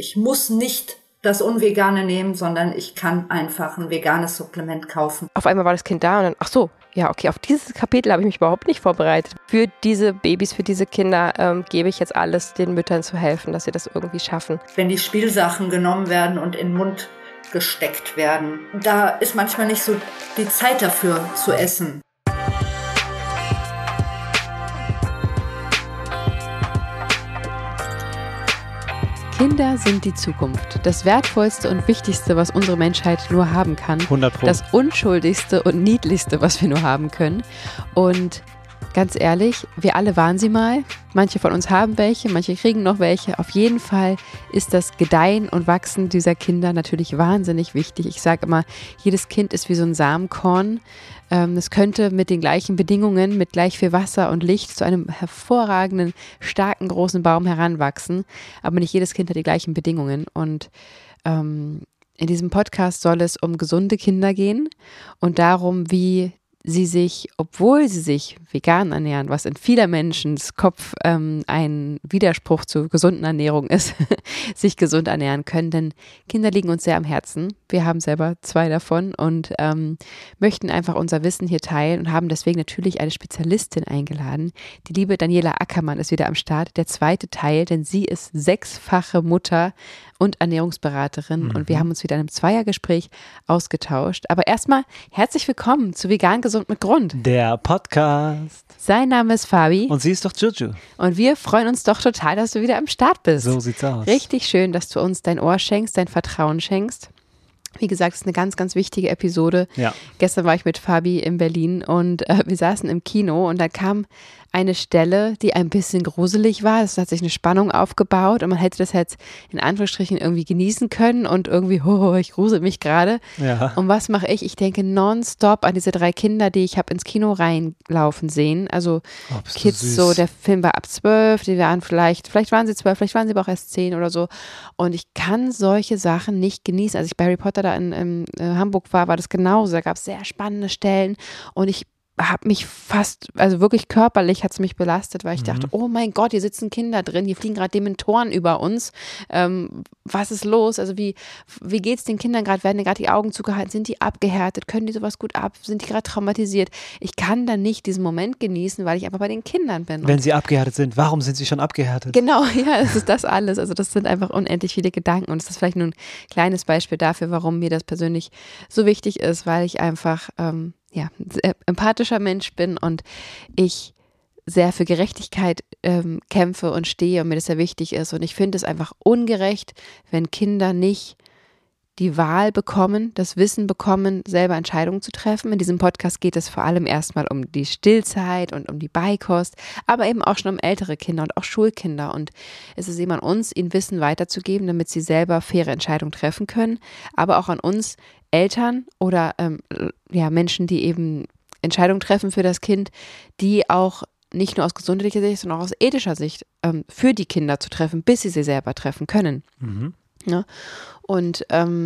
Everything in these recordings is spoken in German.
Ich muss nicht das Unvegane nehmen, sondern ich kann einfach ein veganes Supplement kaufen. Auf einmal war das Kind da und dann, ach so, ja, okay, auf dieses Kapitel habe ich mich überhaupt nicht vorbereitet. Für diese Babys, für diese Kinder gebe ich jetzt alles, den Müttern zu helfen, dass sie das irgendwie schaffen. Wenn die Spielsachen genommen werden und in den Mund gesteckt werden, da ist manchmal nicht so die Zeit dafür zu essen. Kinder sind die Zukunft. Das Wertvollste und Wichtigste, was unsere Menschheit nur haben kann. 100%. Das Unschuldigste und Niedlichste, was wir nur haben können. Und ganz ehrlich, wir alle waren sie mal. Manche von uns haben welche, manche kriegen noch welche. Auf jeden Fall ist das Gedeihen und Wachsen dieser Kinder natürlich wahnsinnig wichtig. Ich sage immer, jedes Kind ist wie so ein Samenkorn. Es könnte mit den gleichen Bedingungen, mit gleich viel Wasser und Licht zu einem hervorragenden, starken, großen Baum heranwachsen. Aber nicht jedes Kind hat die gleichen Bedingungen. Und in diesem Podcast soll es um gesunde Kinder gehen und darum, wie sie sich, obwohl sie sich vegan ernähren, was in vieler Menschens Kopf ein Widerspruch zur gesunden Ernährung ist, sich gesund ernähren können, denn Kinder liegen uns sehr am Herzen. Wir haben selber 2 davon und möchten einfach unser Wissen hier teilen und haben deswegen natürlich eine Spezialistin eingeladen. Die liebe Daniela Ackermann ist wieder am Start, der 2. Teil, denn sie ist 6-fache Mutter und Ernährungsberaterin und wir haben uns wieder in einem Zweiergespräch ausgetauscht. Aber erstmal herzlich willkommen zu Vegan Gesund mit Grund. Der Podcast. Sein Name ist Fabi. Und sie ist doch Juju. Und wir freuen uns doch total, dass du wieder am Start bist. So sieht's aus. Richtig schön, dass du uns dein Ohr schenkst, dein Vertrauen schenkst. Wie gesagt, es ist eine ganz, ganz wichtige Episode. Ja. Gestern war ich mit Fabi in Berlin und wir saßen im Kino und da kam eine Stelle, die ein bisschen gruselig war. Es hat sich eine Spannung aufgebaut und man hätte das jetzt in Anführungsstrichen irgendwie genießen können und irgendwie, ich grusel mich gerade. Ja. Und was mache ich? Ich denke nonstop an diese 3 Kinder, die ich habe ins Kino reinlaufen sehen. Also Kids, so der Film war ab 12, die waren vielleicht waren sie 12, vielleicht waren sie aber auch erst 10 oder so. Und ich kann solche Sachen nicht genießen. Als ich bei Harry Potter da in Hamburg war das genauso. Da gab es sehr spannende Stellen und ich habe mich fast, also wirklich körperlich hat es mich belastet, weil ich dachte, oh mein Gott, hier sitzen Kinder drin, hier fliegen gerade Dementoren über uns. Was ist los? Also wie geht es den Kindern gerade? Werden gerade die Augen zugehalten? Sind die abgehärtet? Können die sowas gut ab? Sind die gerade traumatisiert? Ich kann dann nicht diesen Moment genießen, weil ich einfach bei den Kindern bin. Wenn sie abgehärtet sind, warum sind sie schon abgehärtet? Genau, ja, das ist das alles. Also das sind einfach unendlich viele Gedanken und das ist vielleicht nur ein kleines Beispiel dafür, warum mir das persönlich so wichtig ist, weil ich einfach ein sehr empathischer Mensch bin und ich sehr für Gerechtigkeit kämpfe und stehe und mir das sehr wichtig ist. Und ich finde es einfach ungerecht, wenn Kinder nicht die Wahl bekommen, das Wissen bekommen, selber Entscheidungen zu treffen. In diesem Podcast geht es vor allem erstmal um die Stillzeit und um die Beikost, aber eben auch schon um ältere Kinder und auch Schulkinder. Und es ist eben an uns, ihnen Wissen weiterzugeben, damit sie selber faire Entscheidungen treffen können, aber auch an uns Eltern oder Menschen, die eben Entscheidungen treffen für das Kind, die auch nicht nur aus gesundheitlicher Sicht, sondern auch aus ethischer Sicht für die Kinder zu treffen, bis sie selber treffen können. Ja? Und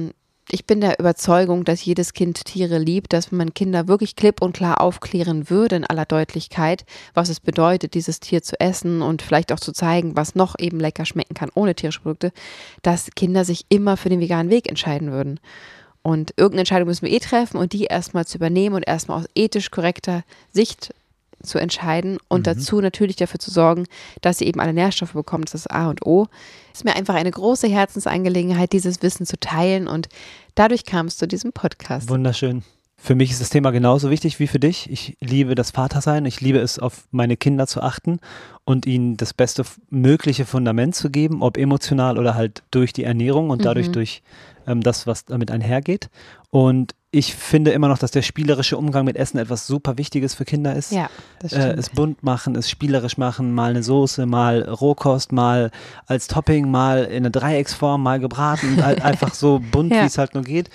ich bin der Überzeugung, dass jedes Kind Tiere liebt, dass man Kinder wirklich klipp und klar aufklären würde in aller Deutlichkeit, was es bedeutet, dieses Tier zu essen und vielleicht auch zu zeigen, was noch eben lecker schmecken kann ohne tierische Produkte, dass Kinder sich immer für den veganen Weg entscheiden würden. Und irgendeine Entscheidung müssen wir treffen und die erstmal zu übernehmen und erstmal aus ethisch korrekter Sicht zu entscheiden und dazu natürlich dafür zu sorgen, dass sie eben alle Nährstoffe bekommen. Das ist A und O. Es ist mir einfach eine große Herzensangelegenheit, dieses Wissen zu teilen und dadurch kam es zu diesem Podcast. Wunderschön. Für mich ist das Thema genauso wichtig wie für dich. Ich liebe das Vatersein. Ich liebe es, auf meine Kinder zu achten und ihnen das beste mögliche Fundament zu geben, ob emotional oder halt durch die Ernährung und dadurch durch das, was damit einhergeht. Und ich finde immer noch, dass der spielerische Umgang mit Essen etwas super Wichtiges für Kinder ist. Ja, das stimmt. Es bunt machen, es spielerisch machen, mal eine Soße, mal Rohkost, mal als Topping, mal in einer Dreiecksform, mal gebraten, einfach so bunt, wie es halt nur geht.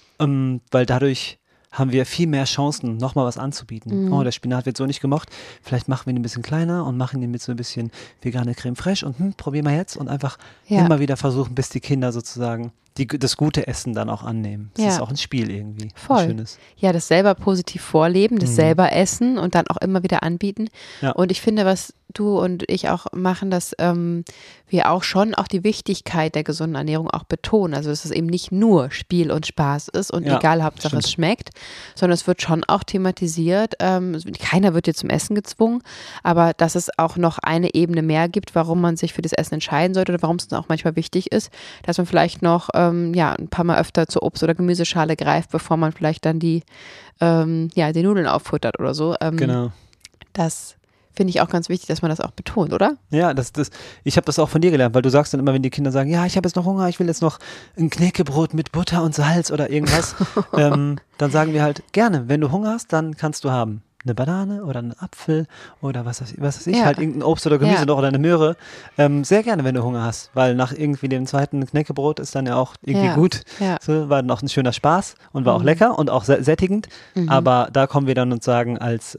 Weil dadurch haben wir viel mehr Chancen, nochmal was anzubieten. Oh, der Spinat wird so nicht gemocht. Vielleicht machen wir ihn ein bisschen kleiner und machen ihn mit so ein bisschen vegane Creme fraiche und probieren wir jetzt und einfach immer wieder versuchen, bis die Kinder sozusagen das gute Essen dann auch annehmen. Das ist auch ein Spiel irgendwie. Voll. Ein schönes. Ja, das selber positiv vorleben, das selber essen und dann auch immer wieder anbieten. Ja. Und ich finde, was du und ich auch machen, dass wir auch schon auch die Wichtigkeit der gesunden Ernährung auch betonen. Also dass es eben nicht nur Spiel und Spaß ist und egal, Hauptsache es schmeckt, sondern es wird schon auch thematisiert. Keiner wird jetzt zum Essen gezwungen, aber dass es auch noch eine Ebene mehr gibt, warum man sich für das Essen entscheiden sollte oder warum es dann auch manchmal wichtig ist, dass man vielleicht noch ein paar Mal öfter zur Obst- oder Gemüseschale greift, bevor man vielleicht dann die Nudeln auffuttert oder so. Genau. Das finde ich auch ganz wichtig, dass man das auch betont, oder? Ja, ich habe das auch von dir gelernt, weil du sagst dann immer, wenn die Kinder sagen, ja, ich habe jetzt noch Hunger, ich will jetzt noch ein Knäckebrot mit Butter und Salz oder irgendwas, dann sagen wir halt, gerne, wenn du Hunger hast, dann kannst du haben eine Banane oder einen Apfel oder was weiß ich, halt irgendein Obst oder Gemüse noch oder eine Möhre. Sehr gerne, wenn du Hunger hast, weil nach irgendwie dem zweiten Knäckebrot ist dann ja auch irgendwie gut. Ja. So, war dann auch ein schöner Spaß und war auch lecker und auch sättigend, aber da kommen wir dann und sagen als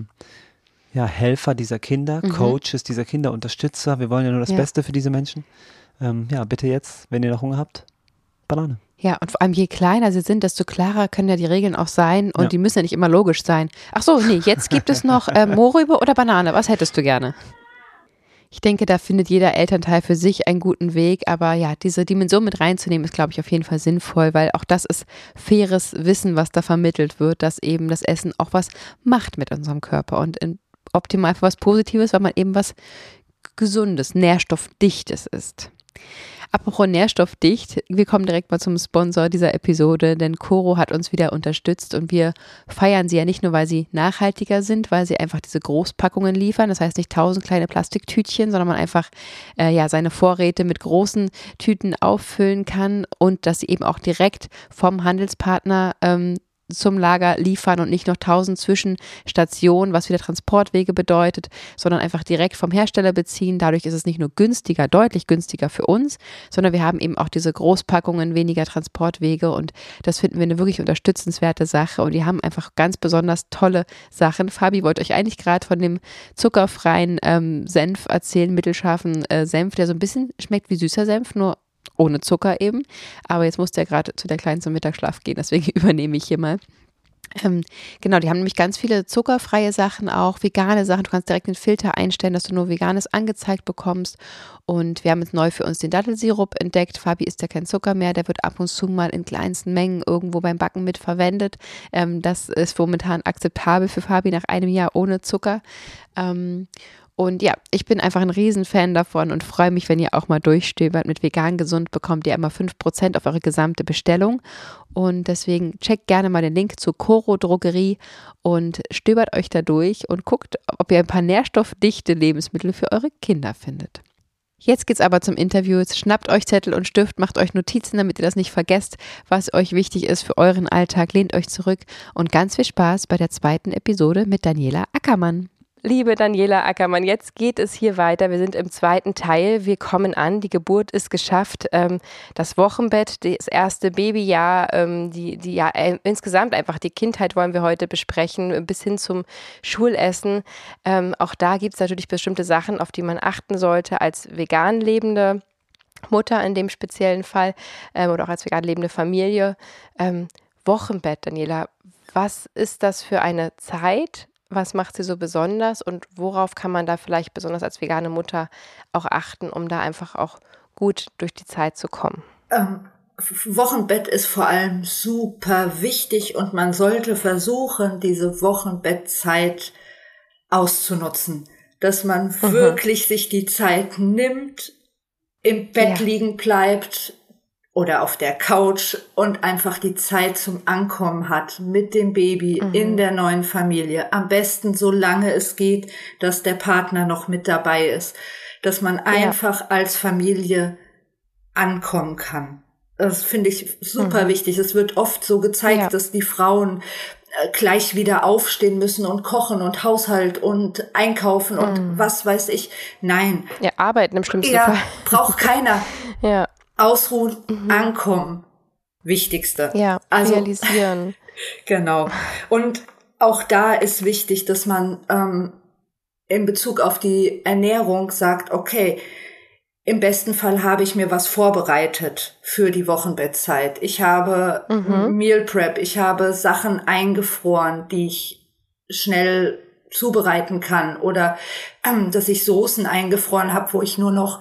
Helfer dieser Kinder, Coaches dieser Kinder, Unterstützer. Wir wollen ja nur das Beste für diese Menschen. Bitte jetzt, wenn ihr noch Hunger habt, Banane. Ja, und vor allem je kleiner sie sind, desto klarer können ja die Regeln auch sein und die müssen ja nicht immer logisch sein. Ach so, nee, jetzt gibt es noch Mohrrübe oder Banane. Was hättest du gerne? Ich denke, da findet jeder Elternteil für sich einen guten Weg, aber ja, diese Dimension mit reinzunehmen, ist, glaube ich, auf jeden Fall sinnvoll, weil auch das ist faires Wissen, was da vermittelt wird, dass eben das Essen auch was macht mit unserem Körper und optimal für was Positives, weil man eben was Gesundes, Nährstoffdichtes ist. Apropos nährstoffdicht, wir kommen direkt mal zum Sponsor dieser Episode, denn Coro hat uns wieder unterstützt und wir feiern sie ja nicht nur, weil sie nachhaltiger sind, weil sie einfach diese Großpackungen liefern, das heißt nicht 1000 kleine Plastiktütchen, sondern man einfach seine Vorräte mit großen Tüten auffüllen kann und dass sie eben auch direkt vom Handelspartner zum Lager liefern und nicht noch 1000 Zwischenstationen, was wieder Transportwege bedeutet, sondern einfach direkt vom Hersteller beziehen. Dadurch ist es nicht nur günstiger, deutlich günstiger für uns, sondern wir haben eben auch diese Großpackungen, weniger Transportwege und das finden wir eine wirklich unterstützenswerte Sache und die haben einfach ganz besonders tolle Sachen. Fabi wollte euch eigentlich gerade von dem zuckerfreien Senf erzählen, mittelscharfen Senf, der so ein bisschen schmeckt wie süßer Senf, nur ohne Zucker eben, aber jetzt musste er gerade zu der Kleinen zum Mittagsschlaf gehen, deswegen übernehme ich hier mal. Genau, die haben nämlich ganz viele zuckerfreie Sachen, auch vegane Sachen. Du kannst direkt den Filter einstellen, dass du nur Veganes angezeigt bekommst und wir haben jetzt neu für uns den Dattelsirup entdeckt. Fabi isst ja kein Zucker mehr, der wird ab und zu mal in kleinsten Mengen irgendwo beim Backen mit verwendet. Das ist momentan akzeptabel für Fabi nach einem Jahr ohne Zucker. Und ja, ich bin einfach ein Riesenfan davon und freue mich, wenn ihr auch mal durchstöbert. Mit Vegan Gesund bekommt ihr immer 5% auf eure gesamte Bestellung. Und deswegen checkt gerne mal den Link zur Coro Drogerie und stöbert euch da durch und guckt, ob ihr ein paar nährstoffdichte Lebensmittel für eure Kinder findet. Jetzt geht's aber zum Interview. Jetzt schnappt euch Zettel und Stift, macht euch Notizen, damit ihr das nicht vergesst, was euch wichtig ist für euren Alltag. Lehnt euch zurück und ganz viel Spaß bei der zweiten Episode mit Daniela Ackermann. Liebe Daniela Ackermann, jetzt geht es hier weiter. Wir sind im zweiten Teil. Wir kommen an. Die Geburt ist geschafft. Das Wochenbett, das erste Babyjahr, insgesamt einfach die Kindheit wollen wir heute besprechen, bis hin zum Schulessen. Auch da gibt es natürlich bestimmte Sachen, auf die man achten sollte als vegan lebende Mutter in dem speziellen Fall oder auch als vegan lebende Familie. Wochenbett, Daniela, was ist das für eine Zeit? Was macht sie so besonders und worauf kann man da vielleicht besonders als vegane Mutter auch achten, um da einfach auch gut durch die Zeit zu kommen? Wochenbett ist vor allem super wichtig und man sollte versuchen, diese Wochenbettzeit auszunutzen, dass man wirklich sich die Zeit nimmt, im Bett liegen bleibt oder auf der Couch und einfach die Zeit zum Ankommen hat mit dem Baby in der neuen Familie. Am besten so lange es geht, dass der Partner noch mit dabei ist, dass man einfach als Familie ankommen kann. Das finde ich super wichtig. Es wird oft so gezeigt, dass die Frauen gleich wieder aufstehen müssen und kochen und Haushalt und einkaufen und was weiß ich. Nein. Ja, arbeiten im schlimmsten Fall. Braucht keiner. Ja. Ausruhen, ankommen. Wichtigste. Ja, also, realisieren. Genau. Und auch da ist wichtig, dass man in Bezug auf die Ernährung sagt, okay, im besten Fall habe ich mir was vorbereitet für die Wochenbettzeit. Ich habe Meal Prep, ich habe Sachen eingefroren, die ich schnell zubereiten kann, oder dass ich Soßen eingefroren habe, wo ich nur noch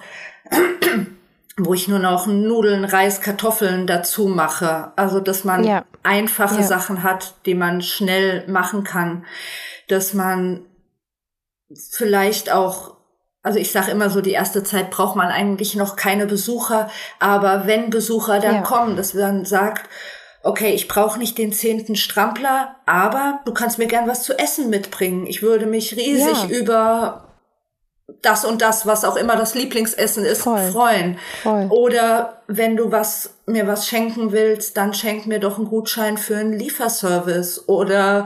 Nudeln, Reis, Kartoffeln dazu mache. Also, dass man einfache Sachen hat, die man schnell machen kann. Dass man vielleicht auch, also ich sage immer so, die erste Zeit braucht man eigentlich noch keine Besucher, aber wenn Besucher dann kommen, dass man sagt, okay, ich brauche nicht den 10. Strampler, aber du kannst mir gern was zu essen mitbringen. Ich würde mich riesig über das und das, was auch immer das Lieblingsessen ist, freuen. Voll. Oder wenn du mir was schenken willst, dann schenk mir doch einen Gutschein für einen Lieferservice oder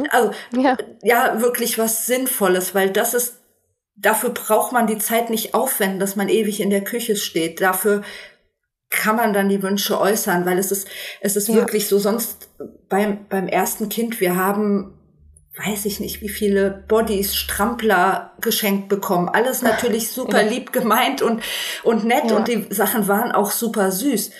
wirklich was Sinnvolles, weil dafür braucht man die Zeit nicht aufwenden, dass man ewig in der Küche steht. Dafür kann man dann die Wünsche äußern, weil es ist wirklich so, sonst beim ersten Kind, wir haben, weiß ich nicht, wie viele Bodies, Strampler geschenkt bekommen. Alles natürlich super lieb gemeint und nett und die Sachen waren auch super süß.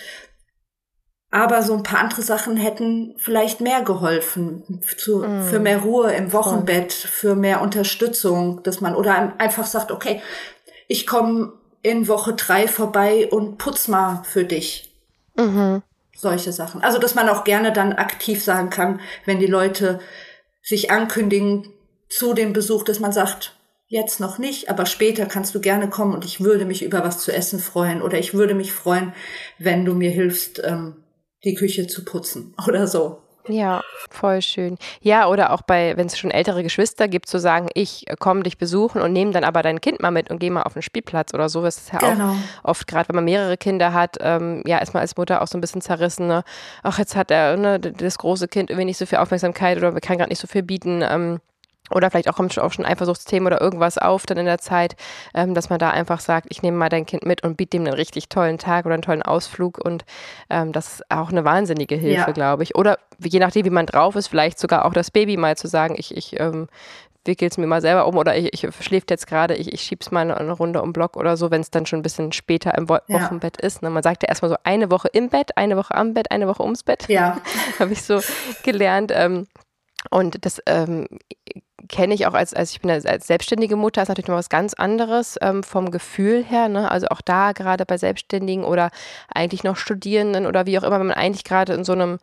Aber so ein paar andere Sachen hätten vielleicht mehr geholfen, für mehr Ruhe im Wochenbett, für mehr Unterstützung, dass man, oder einfach sagt, okay, ich komme in Woche 3 vorbei und putz mal für dich. Solche Sachen. Also, dass man auch gerne dann aktiv sagen kann, wenn die Leute sich ankündigen zu dem Besuch, dass man sagt, jetzt noch nicht, aber später kannst du gerne kommen und ich würde mich über was zu essen freuen oder ich würde mich freuen, wenn du mir hilfst, die Küche zu putzen oder so. Ja, voll schön. Ja, oder auch wenn es schon ältere Geschwister gibt, zu sagen, ich komme dich besuchen und nehme dann aber dein Kind mal mit und gehe mal auf den Spielplatz oder so. Das ist ja auch oft, gerade wenn man mehrere Kinder hat, ist man als Mutter auch so ein bisschen zerrissen. Ne? Ach, jetzt hat das große Kind irgendwie nicht so viel Aufmerksamkeit oder kann gerade nicht so viel bieten. Oder vielleicht auch kommt auch schon Eifersuchtsthemen oder irgendwas auf dann in der Zeit, dass man da einfach sagt, ich nehme mal dein Kind mit und biete ihm einen richtig tollen Tag oder einen tollen Ausflug und das ist auch eine wahnsinnige Hilfe, glaube ich. Oder je nachdem, wie man drauf ist, vielleicht sogar auch das Baby mal zu sagen, ich wickel es mir mal selber um oder ich schläft jetzt gerade, ich schieb's mal eine Runde um Block oder so, wenn es dann schon ein bisschen später im Wochenbett ist. Ne? Man sagt ja erstmal so eine Woche im Bett, eine Woche am Bett, eine Woche ums Bett. Ja. Habe ich so gelernt. Und das kenne ich auch als ich bin als selbstständige Mutter, ist natürlich noch was ganz anderes vom Gefühl her, ne? Also auch da gerade bei Selbstständigen oder eigentlich noch Studierenden oder wie auch immer, wenn man eigentlich gerade in so einem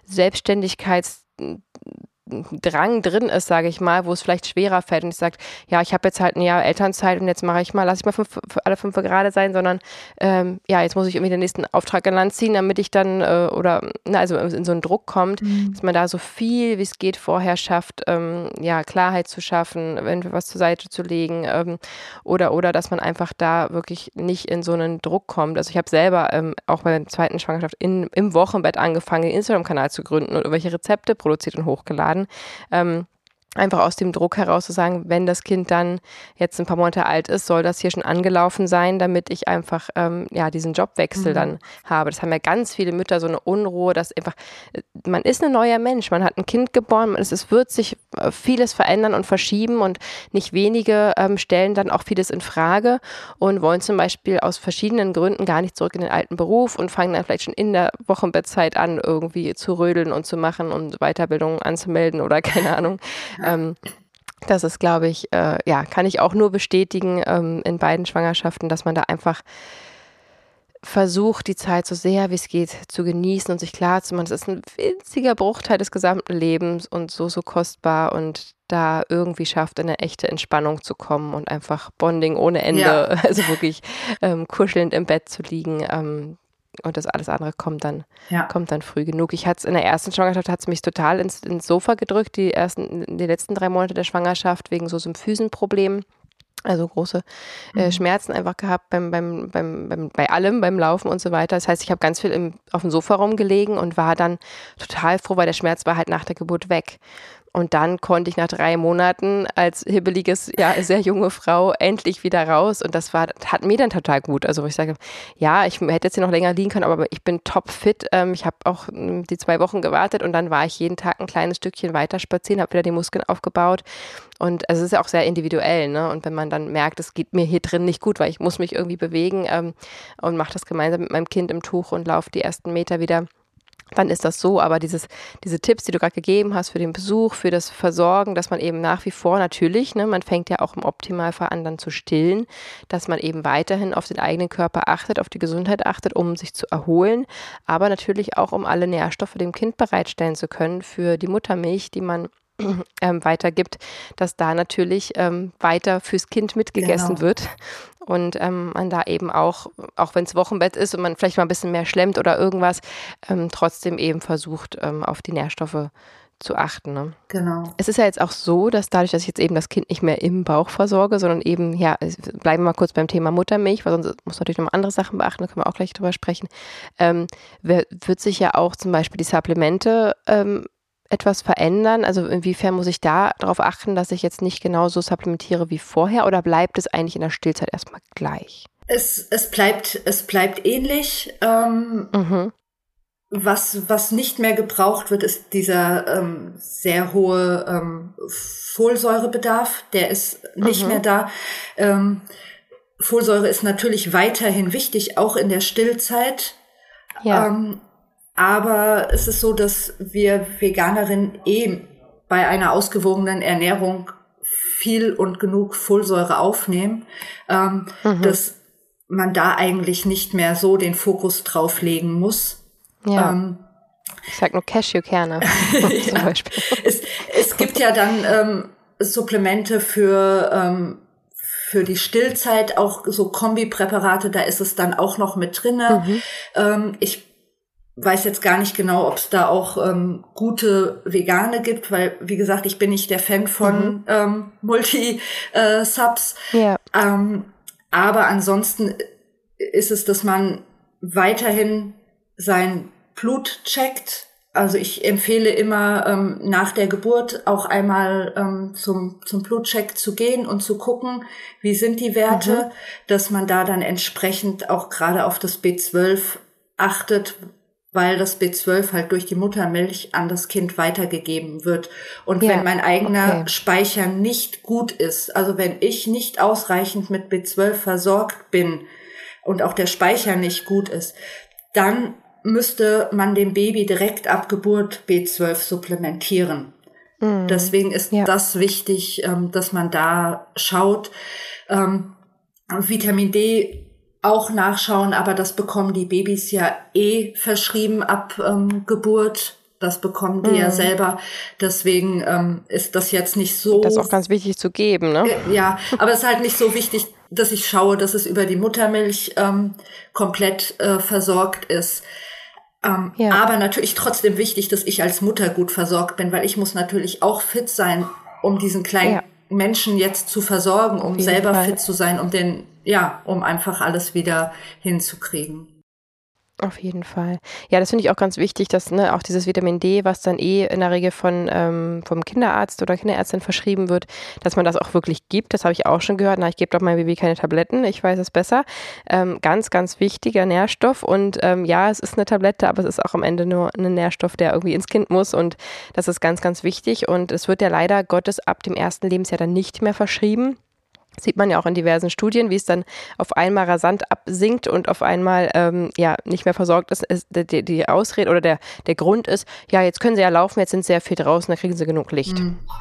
Selbstständigkeitsdrang drin ist, sage ich mal, wo es vielleicht schwerer fällt und ich sage, ja, ich habe jetzt halt ein Jahr Elternzeit und jetzt lasse ich mal für alle 5 gerade sein, sondern jetzt muss ich irgendwie den nächsten Auftrag an Land ziehen, damit ich dann also in so einen Druck kommt, dass man da so viel, wie es geht, vorher schafft, Klarheit zu schaffen, was zur Seite zu legen oder dass man einfach da wirklich nicht in so einen Druck kommt. Also ich habe selber auch bei der zweiten Schwangerschaft im Wochenbett angefangen, den Instagram-Kanal zu gründen und irgendwelche Rezepte produziert und hochgeladen. Einfach aus dem Druck heraus zu sagen, wenn das Kind dann jetzt ein paar Monate alt ist, soll das hier schon angelaufen sein, damit ich einfach diesen Jobwechsel dann habe. Das haben ja ganz viele Mütter, so eine Unruhe, dass einfach, man ist ein neuer Mensch, man hat ein Kind geboren, es wird sich vieles verändern und verschieben und nicht wenige stellen dann auch vieles in Frage und wollen zum Beispiel aus verschiedenen Gründen gar nicht zurück in den alten Beruf und fangen dann vielleicht schon in der Wochenbettzeit an, irgendwie zu rödeln und zu machen und Weiterbildungen anzumelden oder keine Ahnung. Das ist, glaube ich, kann ich auch nur bestätigen in beiden Schwangerschaften, dass man da einfach versucht, die Zeit so sehr wie es geht zu genießen und sich klar zu machen, es ist ein winziger Bruchteil des gesamten Lebens und so kostbar und da irgendwie schafft, in eine echte Entspannung zu kommen und einfach Bonding ohne Ende, also wirklich kuschelnd im Bett zu liegen, und das alles andere kommt dann früh genug. In der ersten Schwangerschaft hat es mich total ins Sofa gedrückt, die letzten 3 Monate der Schwangerschaft wegen so Symphysenproblemen. Also große Schmerzen einfach gehabt bei allem, beim Laufen und so weiter. Das heißt, ich habe ganz viel auf dem Sofa rumgelegen und war dann total froh, weil der Schmerz war halt nach der Geburt weg. Und dann konnte ich nach 3 Monaten als hibbeliges, ja, sehr junge Frau endlich wieder raus. Und das hat mir dann total gut. Also ich sage, ja, ich hätte jetzt hier noch länger liegen können, aber ich bin topfit. Ich habe auch die 2 Wochen gewartet und dann war ich jeden Tag ein kleines Stückchen weiter spazieren, habe wieder die Muskeln aufgebaut. Und also es ist ja auch sehr individuell, ne? Und wenn man dann merkt, es geht mir hier drin nicht gut, weil ich muss mich irgendwie bewegen und mache das gemeinsam mit meinem Kind im Tuch und laufe die ersten Meter wieder, dann ist das so. Aber diese Tipps, die du gerade gegeben hast für den Besuch, für das Versorgen, dass man eben nach wie vor natürlich, ne, man fängt ja auch im Optimalfall an, dann zu stillen, dass man eben weiterhin auf den eigenen Körper achtet, auf die Gesundheit achtet, um sich zu erholen, aber natürlich auch, um alle Nährstoffe dem Kind bereitstellen zu können für die Muttermilch, die man weitergibt, dass da natürlich weiter fürs Kind mitgegessen wird. Und man da eben auch wenn es Wochenbett ist und man vielleicht mal ein bisschen mehr schlemmt oder irgendwas, trotzdem eben versucht, auf die Nährstoffe zu achten. Ne? Genau. Es ist ja jetzt auch so, dass dadurch, dass ich jetzt eben das Kind nicht mehr im Bauch versorge, sondern eben, ja, bleiben wir mal kurz beim Thema Muttermilch, weil sonst muss natürlich noch andere Sachen beachten, da können wir auch gleich drüber sprechen, wird sich ja auch zum Beispiel die Supplemente etwas verändern? Also inwiefern muss ich da darauf achten, dass ich jetzt nicht genauso supplementiere wie vorher oder bleibt es eigentlich in der Stillzeit erstmal gleich? Es bleibt ähnlich. Was nicht mehr gebraucht wird, ist dieser sehr hohe Folsäurebedarf. Der ist nicht mehr da. Folsäure ist natürlich weiterhin wichtig, auch in der Stillzeit. Ja. Aber es ist so, dass wir Veganerinnen bei einer ausgewogenen Ernährung viel und genug Folsäure aufnehmen, dass man da eigentlich nicht mehr so den Fokus drauf legen muss. Ja. Ich sag nur Cashewkerne zum Beispiel. Es gibt ja dann Supplemente für die Stillzeit, auch so Kombipräparate, da ist es dann auch noch mit drinne. Ich weiß jetzt gar nicht genau, ob es da auch gute Vegane gibt, weil, wie gesagt, ich bin nicht der Fan von Multi-Subs. Ja. Aber ansonsten ist es, dass man weiterhin sein Blut checkt. Also ich empfehle immer nach der Geburt auch einmal zum Blutcheck zu gehen und zu gucken, wie sind die Werte, dass man da dann entsprechend auch gerade auf das B12 achtet, weil das B12 halt durch die Muttermilch an das Kind weitergegeben wird. Und wenn mein eigener Speicher nicht gut ist, also wenn ich nicht ausreichend mit B12 versorgt bin und auch der Speicher nicht gut ist, dann müsste man dem Baby direkt ab Geburt B12 supplementieren. Deswegen ist das wichtig, dass man da schaut. Vitamin D auch nachschauen, aber das bekommen die Babys ja verschrieben ab Geburt. Das bekommen die ja selber. Deswegen ist das jetzt nicht so... Das ist auch ganz wichtig zu geben, ne? Ja, aber es ist halt nicht so wichtig, dass ich schaue, dass es über die Muttermilch komplett versorgt ist. Aber natürlich trotzdem wichtig, dass ich als Mutter gut versorgt bin, weil ich muss natürlich auch fit sein, um diesen kleinen Menschen jetzt zu versorgen, um selber fit zu sein, um einfach alles wieder hinzukriegen. Auf jeden Fall. Ja, das finde ich auch ganz wichtig, dass auch dieses Vitamin D, was dann in der Regel vom Kinderarzt oder Kinderärztin verschrieben wird, dass man das auch wirklich gibt. Das habe ich auch schon gehört. Ich gebe doch meinem Baby keine Tabletten, ich weiß es besser. Ganz, ganz wichtiger Nährstoff und es ist eine Tablette, aber es ist auch am Ende nur ein Nährstoff, der irgendwie ins Kind muss und das ist ganz, ganz wichtig und es wird ja leider Gottes ab dem 1. Lebensjahr dann nicht mehr verschrieben. Sieht man ja auch in diversen Studien, wie es dann auf einmal rasant absinkt und auf einmal nicht mehr versorgt ist. Die Ausrede oder der Grund ist, ja, jetzt können sie ja laufen, jetzt sind sie ja viel draußen, dann kriegen sie genug Licht.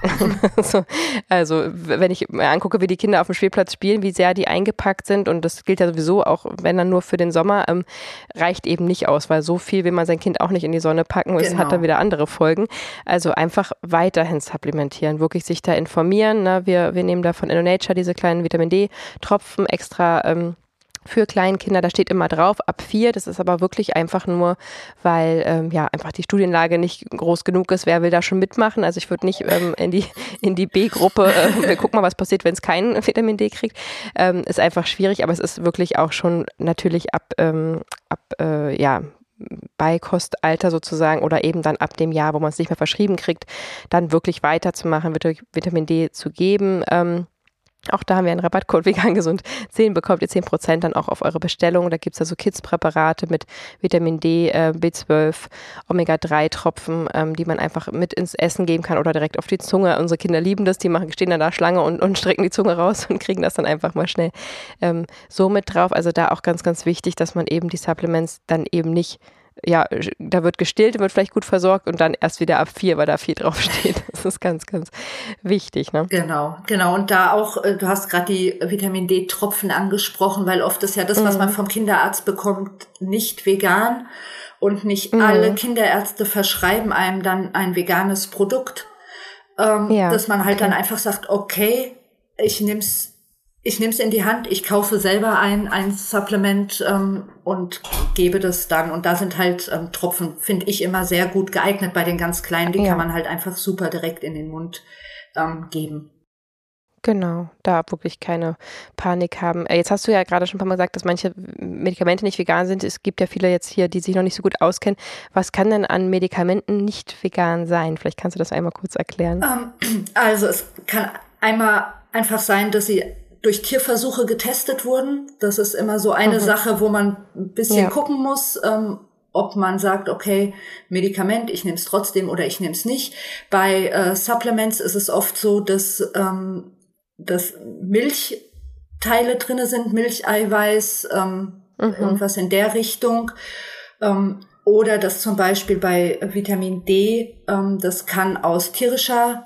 Also wenn ich mir angucke, wie die Kinder auf dem Spielplatz spielen, wie sehr die eingepackt sind und das gilt ja sowieso auch, wenn dann nur für den Sommer, reicht eben nicht aus, weil so viel will man sein Kind auch nicht in die Sonne packen, es hat dann wieder andere Folgen. Also einfach weiterhin supplementieren, wirklich sich da informieren. Ne? Wir nehmen da von InnoNature diese kleinen Vitamin D-Tropfen extra für Kleinkinder, da steht immer drauf, ab 4, das ist aber wirklich einfach nur, weil einfach die Studienlage nicht groß genug ist, wer will da schon mitmachen, also ich würde nicht in die B-Gruppe, wir gucken mal, was passiert, wenn es kein Vitamin D kriegt, ist einfach schwierig, aber es ist wirklich auch schon natürlich ab Beikostalter sozusagen oder eben dann ab dem Jahr, wo man es nicht mehr verschrieben kriegt, dann wirklich weiterzumachen, Vitamin D zu geben. Auch da haben wir einen Rabattcode vegan gesund 10, bekommt ihr 10% dann auch auf eure Bestellung. Da gibt es also Kids-Präparate mit Vitamin D, B12, Omega-3-Tropfen, die man einfach mit ins Essen geben kann oder direkt auf die Zunge. Unsere Kinder lieben das, stehen dann da Schlange und strecken die Zunge raus und kriegen das dann einfach mal schnell so mit drauf. Also da auch ganz, ganz wichtig, dass man eben die Supplements dann eben nicht, ja, da wird gestillt, wird vielleicht gut versorgt und dann erst wieder ab 4, weil da 4 draufsteht. Das ist ganz, ganz wichtig, ne? Genau. Und da auch, du hast gerade die Vitamin D-Tropfen angesprochen, weil oft ist ja das, was man vom Kinderarzt bekommt, nicht vegan und nicht alle Kinderärzte verschreiben einem dann ein veganes Produkt, dass man halt dann einfach sagt, okay, ich nehm's in die Hand, ich kaufe selber ein Supplement und gebe das dann. Und da sind halt Tropfen, finde ich, immer sehr gut geeignet bei den ganz Kleinen. Die kann man halt einfach super direkt in den Mund geben. Genau, da wirklich keine Panik haben. Jetzt hast du ja gerade schon ein paar Mal gesagt, dass manche Medikamente nicht vegan sind. Es gibt ja viele jetzt hier, die sich noch nicht so gut auskennen. Was kann denn an Medikamenten nicht vegan sein? Vielleicht kannst du das einmal kurz erklären. Also es kann einmal einfach sein, dass sie durch Tierversuche getestet wurden. Das ist immer so eine Sache, wo man ein bisschen gucken muss, ob man sagt, okay, Medikament, ich nehme es trotzdem oder ich nehme es nicht. Bei Supplements ist es oft so, dass Milchteile drinne sind, Milcheiweiß, irgendwas in der Richtung. Oder dass zum Beispiel bei Vitamin D, das kann aus tierischen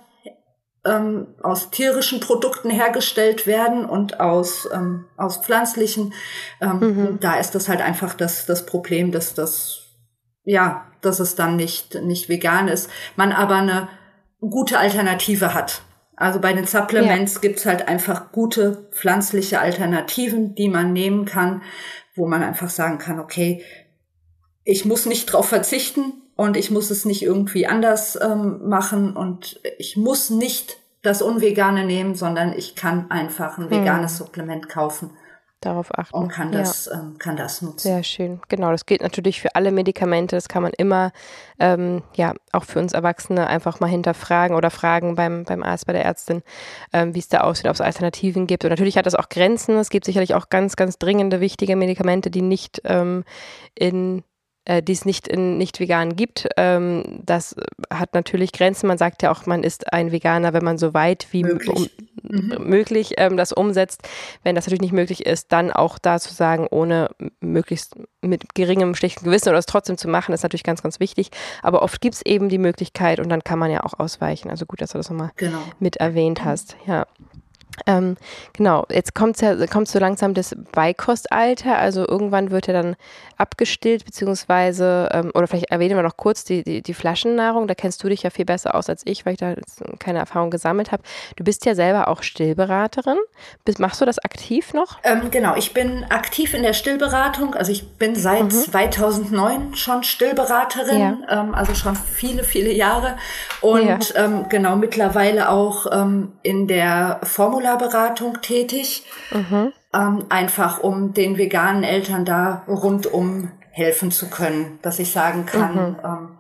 Produkten hergestellt werden und aus pflanzlichen. Da ist das halt einfach das Problem, dass es dann nicht vegan ist. Man aber eine gute Alternative hat. Also bei den Supplements gibt's halt einfach gute pflanzliche Alternativen, die man nehmen kann, wo man einfach sagen kann, okay, ich muss nicht drauf verzichten und ich muss es nicht irgendwie anders machen und ich muss nicht das Unvegane nehmen, sondern ich kann einfach ein veganes Supplement kaufen. Darauf achten. Und kann das nutzen. Sehr schön. Genau, das gilt natürlich für alle Medikamente. Das kann man immer, auch für uns Erwachsene einfach mal hinterfragen oder fragen beim Arzt, bei der Ärztin, wie es da aussieht, ob es Alternativen gibt. Und natürlich hat das auch Grenzen. Es gibt sicherlich auch ganz, ganz dringende, wichtige Medikamente, die nicht die es nicht vegan gibt. Das hat natürlich Grenzen. Man sagt ja auch, man ist ein Veganer, wenn man so weit wie möglich das umsetzt. Wenn das natürlich nicht möglich ist, dann auch da zu sagen, ohne möglichst mit geringem schlechten Gewissen oder es trotzdem zu machen, ist natürlich ganz, ganz wichtig. Aber oft gibt es eben die Möglichkeit und dann kann man ja auch ausweichen. Also gut, dass du das nochmal mit erwähnt hast. Ja. Genau, jetzt kommt so langsam das Beikostalter, also irgendwann wird er dann abgestillt, beziehungsweise, oder vielleicht erwähnen wir noch kurz die Flaschennahrung, da kennst du dich ja viel besser aus als ich, weil ich da jetzt keine Erfahrung gesammelt habe. Du bist ja selber auch Stillberaterin, machst du das aktiv noch? Genau, ich bin aktiv in der Stillberatung, also ich bin seit 2009 schon Stillberaterin, also schon viele, viele Jahre und mittlerweile auch in der Formularberatung tätig, einfach um den veganen Eltern da rundum helfen zu können, dass ich sagen kann,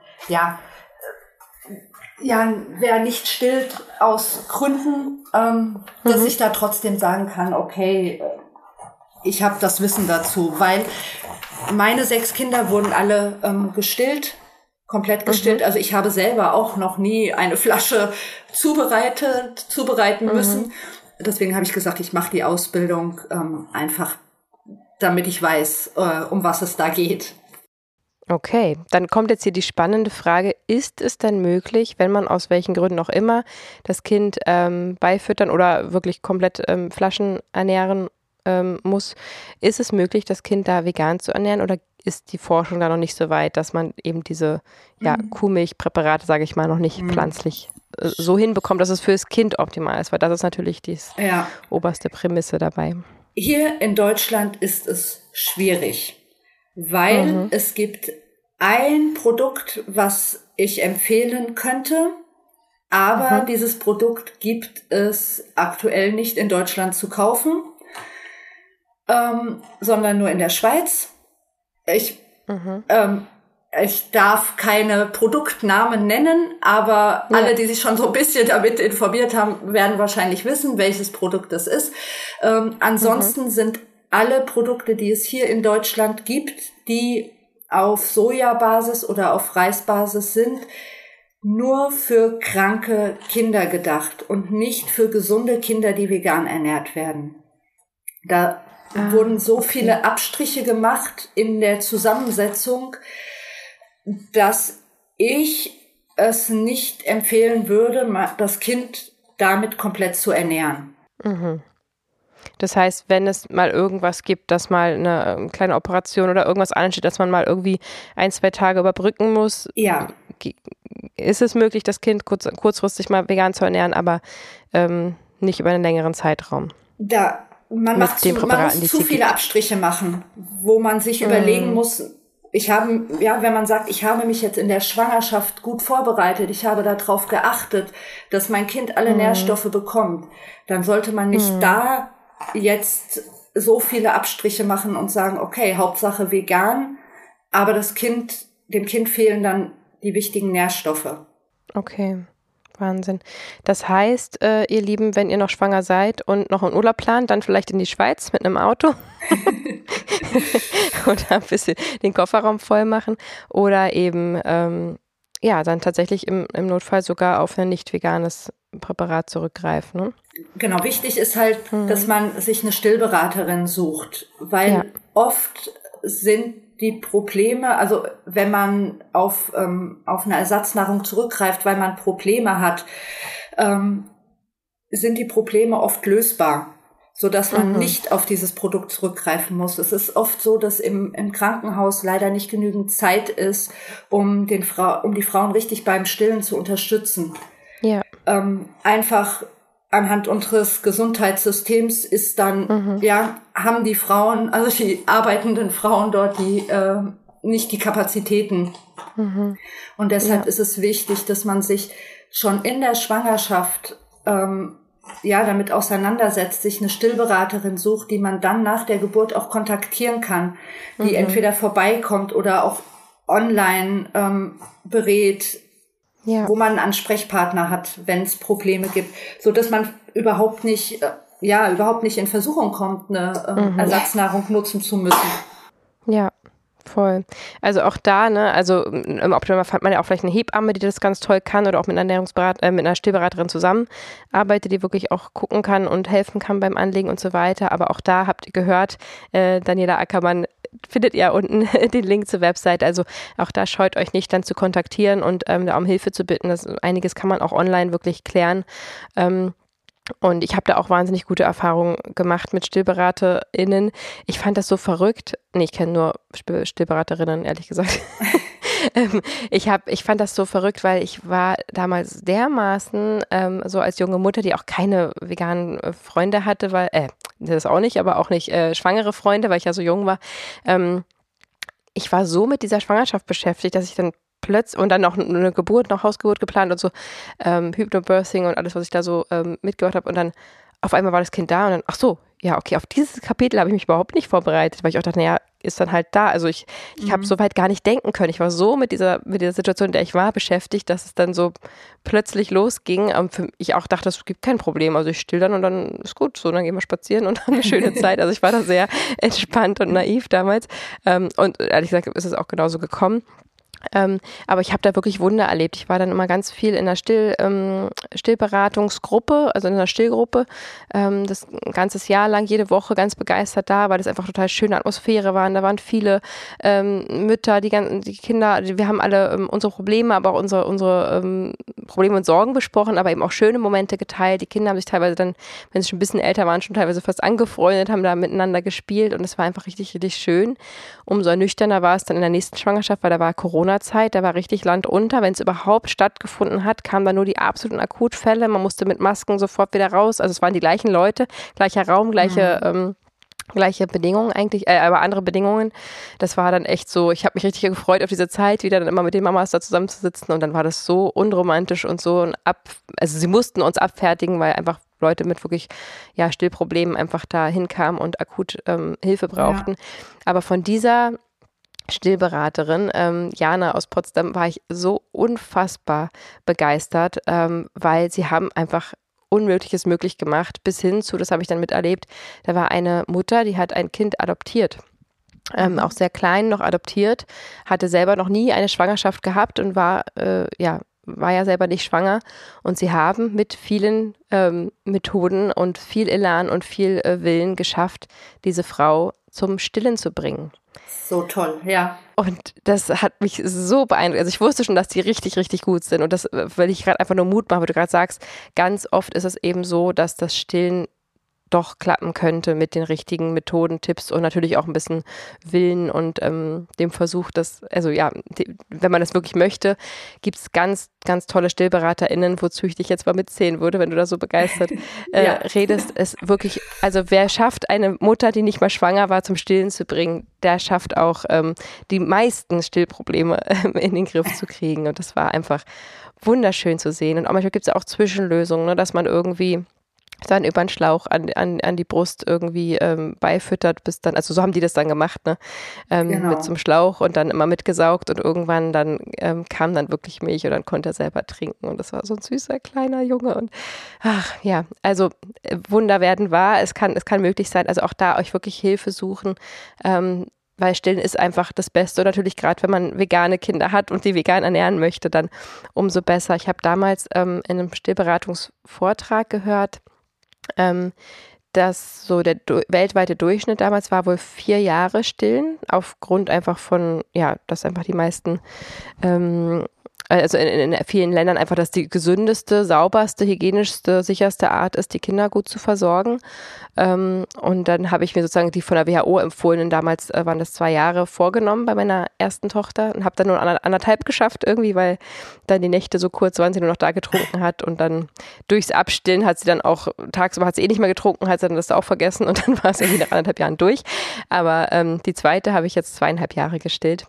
wer nicht stillt aus Gründen, dass ich da trotzdem sagen kann, okay, ich habe das Wissen dazu, weil meine 6 Kinder wurden alle komplett gestillt. Also ich habe selber auch noch nie eine Flasche zubereiten müssen. Deswegen habe ich gesagt, ich mache die Ausbildung einfach, damit ich weiß, um was es da geht. Okay, dann kommt jetzt hier die spannende Frage, ist es denn möglich, wenn man aus welchen Gründen auch immer das Kind beifüttern oder wirklich komplett Flaschen ernähren muss, ist es möglich, das Kind da vegan zu ernähren oder ist die Forschung da noch nicht so weit, dass man eben diese Kuhmilchpräparate, sage ich mal, noch nicht pflanzlich so hinbekommt, dass es für das Kind optimal ist, weil das ist natürlich die oberste Prämisse dabei. Hier in Deutschland ist es schwierig, weil es gibt ein Produkt, was ich empfehlen könnte, aber dieses Produkt gibt es aktuell nicht in Deutschland zu kaufen, sondern nur in der Schweiz. ich darf keine Produktnamen nennen, aber alle, die sich schon so ein bisschen damit informiert haben, werden wahrscheinlich wissen, welches Produkt das ist. Ansonsten sind alle Produkte, die es hier in Deutschland gibt, die auf Sojabasis oder auf Reisbasis sind, nur für kranke Kinder gedacht und nicht für gesunde Kinder, die vegan ernährt werden. Da wurden so viele Abstriche gemacht in der Zusammensetzung, dass ich es nicht empfehlen würde, das Kind damit komplett zu ernähren. Das heißt, wenn es mal irgendwas gibt, dass mal eine kleine Operation oder irgendwas ansteht, dass man mal irgendwie 1-2 Tage überbrücken muss, ist es möglich, das Kind kurzfristig mal vegan zu ernähren, aber nicht über einen längeren Zeitraum. Man muss zu viele Abstriche machen, wo man sich überlegen muss, wenn man sagt, ich habe mich jetzt in der Schwangerschaft gut vorbereitet, ich habe darauf geachtet, dass mein Kind alle Nährstoffe bekommt, dann sollte man nicht da jetzt so viele Abstriche machen und sagen, okay, Hauptsache vegan, aber dem Kind fehlen dann die wichtigen Nährstoffe. Okay, Wahnsinn. Das heißt, ihr Lieben, wenn ihr noch schwanger seid und noch einen Urlaub plant, dann vielleicht in die Schweiz mit einem Auto oder ein bisschen den Kofferraum voll machen oder eben dann tatsächlich im Notfall sogar auf ein nicht veganes Präparat zurückgreifen. Ne? Genau, wichtig ist halt, dass man sich eine Stillberaterin sucht, weil oft sind die Probleme, also wenn man auf eine Ersatznahrung zurückgreift, weil man Probleme hat, sind die Probleme oft lösbar, sodass man nicht auf dieses Produkt zurückgreifen muss. Es ist oft so, dass im Krankenhaus leider nicht genügend Zeit ist, um die Frauen richtig beim Stillen zu unterstützen. Ja. Einfach anhand unseres Gesundheitssystems ist dann, haben die Frauen, also die arbeitenden Frauen dort, nicht die Kapazitäten. Und deshalb ist es wichtig, dass man sich schon in der Schwangerschaft, damit auseinandersetzt, sich eine Stillberaterin sucht, die man dann nach der Geburt auch kontaktieren kann, die entweder vorbeikommt oder auch online berät, wo man einen Ansprechpartner hat, wenn es Probleme gibt, so dass man überhaupt nicht in Versuchung kommt, eine Ersatznahrung nutzen zu müssen. Ja, voll. Also auch da, ne, also im Optimalfall hat man ja auch vielleicht eine Hebamme, die das ganz toll kann oder auch mit einer mit einer Stillberaterin zusammenarbeitet, die wirklich auch gucken kann und helfen kann beim Anlegen und so weiter. Aber auch da habt ihr gehört, Daniela Ackermann, findet ihr unten den Link zur Website. Also auch da scheut euch nicht, dann zu kontaktieren und da um Hilfe zu bitten. Einiges kann man auch online wirklich klären. Und ich habe da auch wahnsinnig gute Erfahrungen gemacht mit StillberaterInnen. Ich fand das so verrückt. Nee, ich kenne nur Stillberaterinnen, ehrlich gesagt. Ich fand das so verrückt, weil ich war damals dermaßen so als junge Mutter, die auch keine veganen Freunde hatte, weil, das auch nicht, aber auch nicht schwangere Freunde, weil ich ja so jung war. Ich war so mit dieser Schwangerschaft beschäftigt, dass ich dann plötzlich, und dann noch eine Geburt, noch Hausgeburt geplant und so, Hypnobirthing und alles, was ich da so mitgemacht habe. Und dann auf einmal war das Kind da und dann, ach so, ja, okay, auf dieses Kapitel habe ich mich überhaupt nicht vorbereitet, weil ich auch dachte, naja, ist dann halt da. Also ich habe so weit gar nicht denken können. Ich war so mit dieser Situation, in der ich war, beschäftigt, dass es dann so plötzlich losging. Ich auch dachte, es gibt kein Problem. Also ich still dann und dann ist gut. So, dann gehen wir spazieren und haben eine schöne Zeit. Also ich war da sehr entspannt und naiv damals. Und ehrlich gesagt ist es auch genauso gekommen. Aber ich habe da wirklich Wunder erlebt. Ich war dann immer ganz viel in einer Stillberatungsgruppe, also in einer Stillgruppe, das ein ganzes Jahr lang, jede Woche ganz begeistert da, weil das einfach total schöne Atmosphäre war. Da waren viele Mütter, die Kinder, wir haben alle unsere Probleme, aber auch unsere Probleme und Sorgen besprochen, aber eben auch schöne Momente geteilt. Die Kinder haben sich teilweise dann, wenn sie schon ein bisschen älter waren, schon teilweise fast angefreundet, haben da miteinander gespielt und es war einfach richtig, richtig schön. Umso ernüchternder war es dann in der nächsten Schwangerschaft, weil da war Corona-Zeit, da war richtig Land unter. Wenn es überhaupt stattgefunden hat, kamen da nur die absoluten Akutfälle. Man musste mit Masken sofort wieder raus. Also es waren die gleichen Leute, gleicher Raum, gleiche Bedingungen eigentlich, aber andere Bedingungen. Das war dann echt so, ich habe mich richtig gefreut auf diese Zeit, wieder dann immer mit den Mamas da zusammenzusitzen und dann war das so unromantisch und so also sie mussten uns abfertigen, weil einfach Leute mit wirklich Stillproblemen einfach da hinkamen und akut Hilfe brauchten. Ja. Aber von dieser Stillberaterin, Jana aus Potsdam, war ich so unfassbar begeistert, weil sie haben einfach Unmögliches möglich gemacht, bis hin zu, das habe ich dann miterlebt, da war eine Mutter, die hat ein Kind adoptiert. Auch sehr klein noch adoptiert, hatte selber noch nie eine Schwangerschaft gehabt und war ja selber nicht schwanger. Und sie haben mit vielen Methoden und viel Elan und viel Willen geschafft, diese Frau zum Stillen zu bringen. So toll, ja. Und das hat mich so beeindruckt. Also ich wusste schon, dass die richtig, richtig gut sind. Und das will ich gerade einfach nur Mut machen, weil du gerade sagst, ganz oft ist es eben so, dass das Stillen doch klappen könnte mit den richtigen Methoden, Tipps und natürlich auch ein bisschen Willen und dem Versuch, wenn man das wirklich möchte, gibt es ganz, ganz tolle StillberaterInnen, wozu ich dich jetzt mal mitzählen würde, wenn du da so begeistert redest. Es wirklich, also wer schafft, eine Mutter, die nicht mal schwanger war, zum Stillen zu bringen, der schafft auch die meisten Stillprobleme in den Griff zu kriegen. Und das war einfach wunderschön zu sehen. Und auch manchmal gibt es auch Zwischenlösungen, ne, dass man irgendwie dann über den Schlauch an die Brust irgendwie beifüttert, bis dann, also so haben die das dann gemacht, ne? Mit zum Schlauch und dann immer mitgesaugt und irgendwann dann kam dann wirklich Milch und dann konnte er selber trinken und das war so ein süßer kleiner Junge und ach ja, also Wunder werden wahr, es kann möglich sein, also auch da euch wirklich Hilfe suchen, weil Stillen ist einfach das Beste und natürlich gerade, wenn man vegane Kinder hat und die vegan ernähren möchte, dann umso besser. Ich habe damals in einem Stillberatungsvortrag gehört, dass so der weltweite Durchschnitt damals war wohl 4 Jahre Stillen, aufgrund einfach von, ja, dass einfach die meisten, also in vielen Ländern einfach, dass die gesündeste, sauberste, hygienischste, sicherste Art ist, die Kinder gut zu versorgen. Und dann habe ich mir sozusagen die von der WHO empfohlenen, damals waren das 2 Jahre, vorgenommen bei meiner ersten Tochter und habe dann nur 1,5 geschafft irgendwie, weil dann die Nächte so kurz waren, sie nur noch da getrunken hat und dann durchs Abstillen hat sie dann auch, tagsüber hat sie eh nicht mehr getrunken, hat sie dann das auch vergessen und dann war es irgendwie nach 1,5 Jahren durch. Aber die zweite habe ich jetzt 2,5 Jahre gestillt.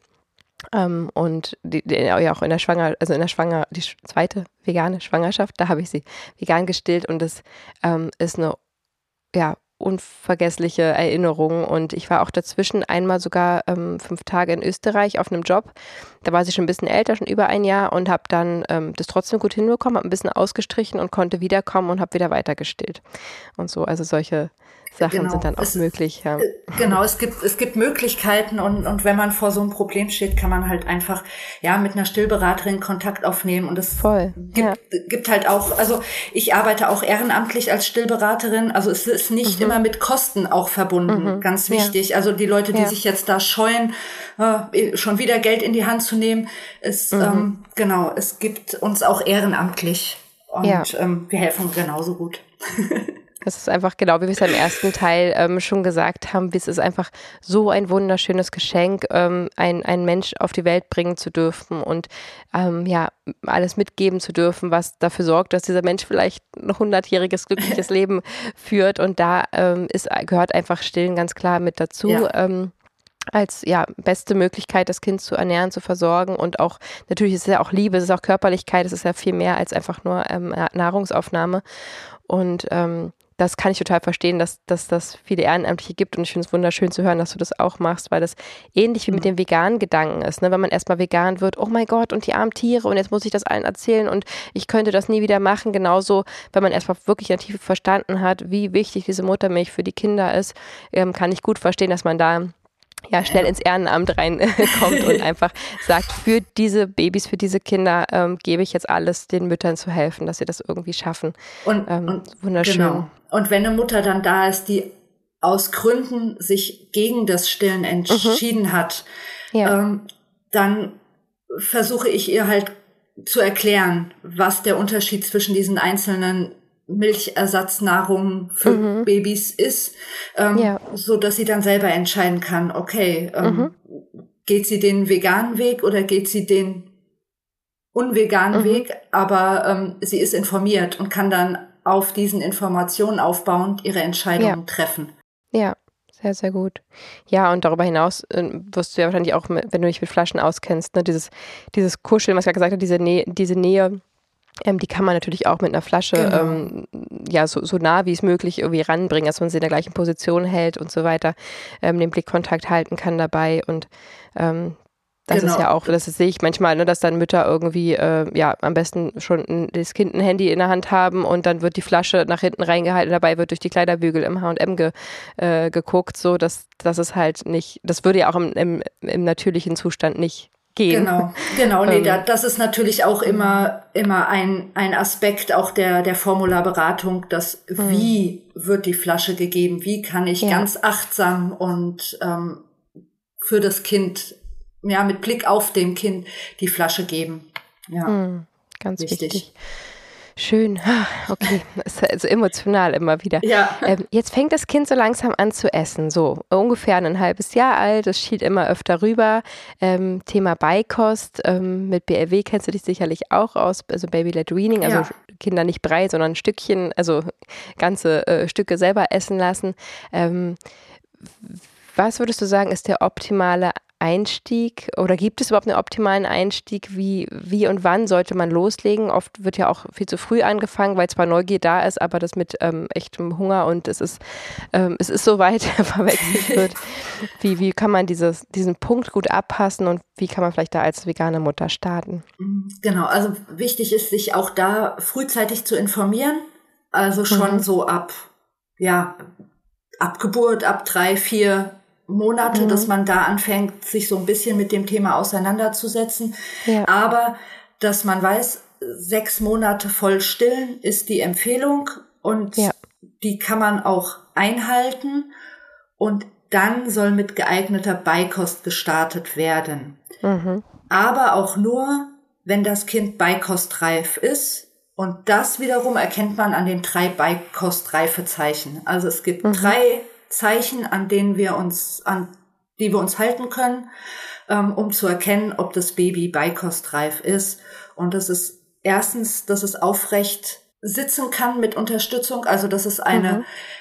Und ja auch in der die zweite vegane Schwangerschaft, da habe ich sie vegan gestillt und das ist eine unvergessliche Erinnerung und ich war auch dazwischen einmal sogar 5 Tage in Österreich auf einem Job, da war sie schon ein bisschen älter, schon über 1 Jahr und habe dann das trotzdem gut hinbekommen, habe ein bisschen ausgestrichen und konnte wiederkommen und habe wieder weiter gestillt und so, also solche Sachen sind dann auch möglich. Ja. Genau, es gibt Möglichkeiten und wenn man vor so einem Problem steht, kann man halt einfach mit einer Stillberaterin Kontakt aufnehmen und es gibt halt auch, also ich arbeite auch ehrenamtlich als Stillberaterin, also es ist nicht immer mit Kosten auch verbunden, ganz wichtig. Also die Leute, die sich jetzt da scheuen, schon wieder Geld in die Hand zu nehmen, es gibt uns auch ehrenamtlich und wir helfen genauso gut. Das ist einfach genau, wie wir es im ersten Teil schon gesagt haben, es ist einfach so ein wunderschönes Geschenk, einen Mensch auf die Welt bringen zu dürfen und alles mitgeben zu dürfen, was dafür sorgt, dass dieser Mensch vielleicht ein 100-jähriges glückliches Leben führt und da gehört einfach Stillen ganz klar mit dazu. Ja. Als beste Möglichkeit, das Kind zu ernähren, zu versorgen und auch, natürlich ist es ja auch Liebe, es ist auch Körperlichkeit, es ist ja viel mehr als einfach nur Nahrungsaufnahme und das kann ich total verstehen, dass das viele Ehrenamtliche gibt und ich finde es wunderschön zu hören, dass du das auch machst, weil das ähnlich wie mit dem veganen Gedanken ist, ne? Wenn man erstmal vegan wird, oh mein Gott und die armen Tiere und jetzt muss ich das allen erzählen und ich könnte das nie wieder machen, genauso, wenn man erstmal wirklich tief verstanden hat, wie wichtig diese Muttermilch für die Kinder ist, kann ich gut verstehen, dass man da schnell ins Ehrenamt reinkommt und einfach sagt, für diese Babys, für diese Kinder gebe ich jetzt alles, den Müttern zu helfen, dass sie das irgendwie schaffen. Und wunderschön. Genau. Und wenn eine Mutter dann da ist, die aus Gründen sich gegen das Stillen entschieden hat, dann versuche ich ihr halt zu erklären, was der Unterschied zwischen diesen einzelnen Milchersatznahrung für Babys ist, so dass sie dann selber entscheiden kann, okay, geht sie den veganen Weg oder geht sie den unveganen Weg, aber sie ist informiert und kann dann auf diesen Informationen aufbauend ihre Entscheidungen treffen. Ja, sehr, sehr gut. Ja, und darüber hinaus wirst du ja wahrscheinlich auch, wenn du dich mit Flaschen auskennst, ne, dieses Kuscheln, was ich gerade gesagt habe, diese Nähe Die kann man natürlich auch mit einer Flasche so nah wie es möglich irgendwie ranbringen, dass man sie in der gleichen Position hält und so weiter, den Blickkontakt halten kann dabei und das ist ja auch, das sehe ich manchmal, ne, dass dann Mütter irgendwie am besten schon das Kind ein Handy in der Hand haben und dann wird die Flasche nach hinten reingehalten, dabei wird durch die Kleiderbügel im H&M geguckt, so dass es halt nicht, das würde ja auch im natürlichen Zustand nicht gehen. Genau. Nee, das ist natürlich auch immer ein Aspekt auch der Formularberatung, dass wie wird die Flasche gegeben, wie kann ich ganz achtsam und für das Kind, mit Blick auf dem Kind die Flasche geben. Ja, ganz wichtig. Schön, okay, das ist also emotional immer wieder. Ja. Jetzt fängt das Kind so langsam an zu essen, so ungefähr ein halbes Jahr alt, das schielt immer öfter rüber. Thema Beikost, mit BLW kennst du dich sicherlich auch aus, also Baby-led Weaning, also Kinder nicht Brei, sondern Stückchen, also ganze Stücke selber essen lassen. Was würdest du sagen, ist der optimale Einstieg oder gibt es überhaupt einen optimalen Einstieg? Wie und wann sollte man loslegen? Oft wird ja auch viel zu früh angefangen, weil zwar Neugier da ist, aber das mit echtem Hunger und es ist so weit verwechselt wird. Wie kann man diesen Punkt gut abpassen und wie kann man vielleicht da als vegane Mutter starten? Genau, also wichtig ist, sich auch da frühzeitig zu informieren. Also schon so ab Geburt, ab 3-4 Monate, dass man da anfängt, sich so ein bisschen mit dem Thema auseinanderzusetzen. Ja. Aber dass man weiß, 6 Monate voll stillen ist die Empfehlung und die kann man auch einhalten und dann soll mit geeigneter Beikost gestartet werden. Aber auch nur, wenn das Kind beikostreif ist. Und das wiederum erkennt man an den 3 Beikostreifezeichen. Also es gibt 3 Zeichen, an die wir uns halten können, um zu erkennen, ob das Baby beikostreif ist. Und das ist erstens, dass es aufrecht sitzen kann mit Unterstützung, also dass es eine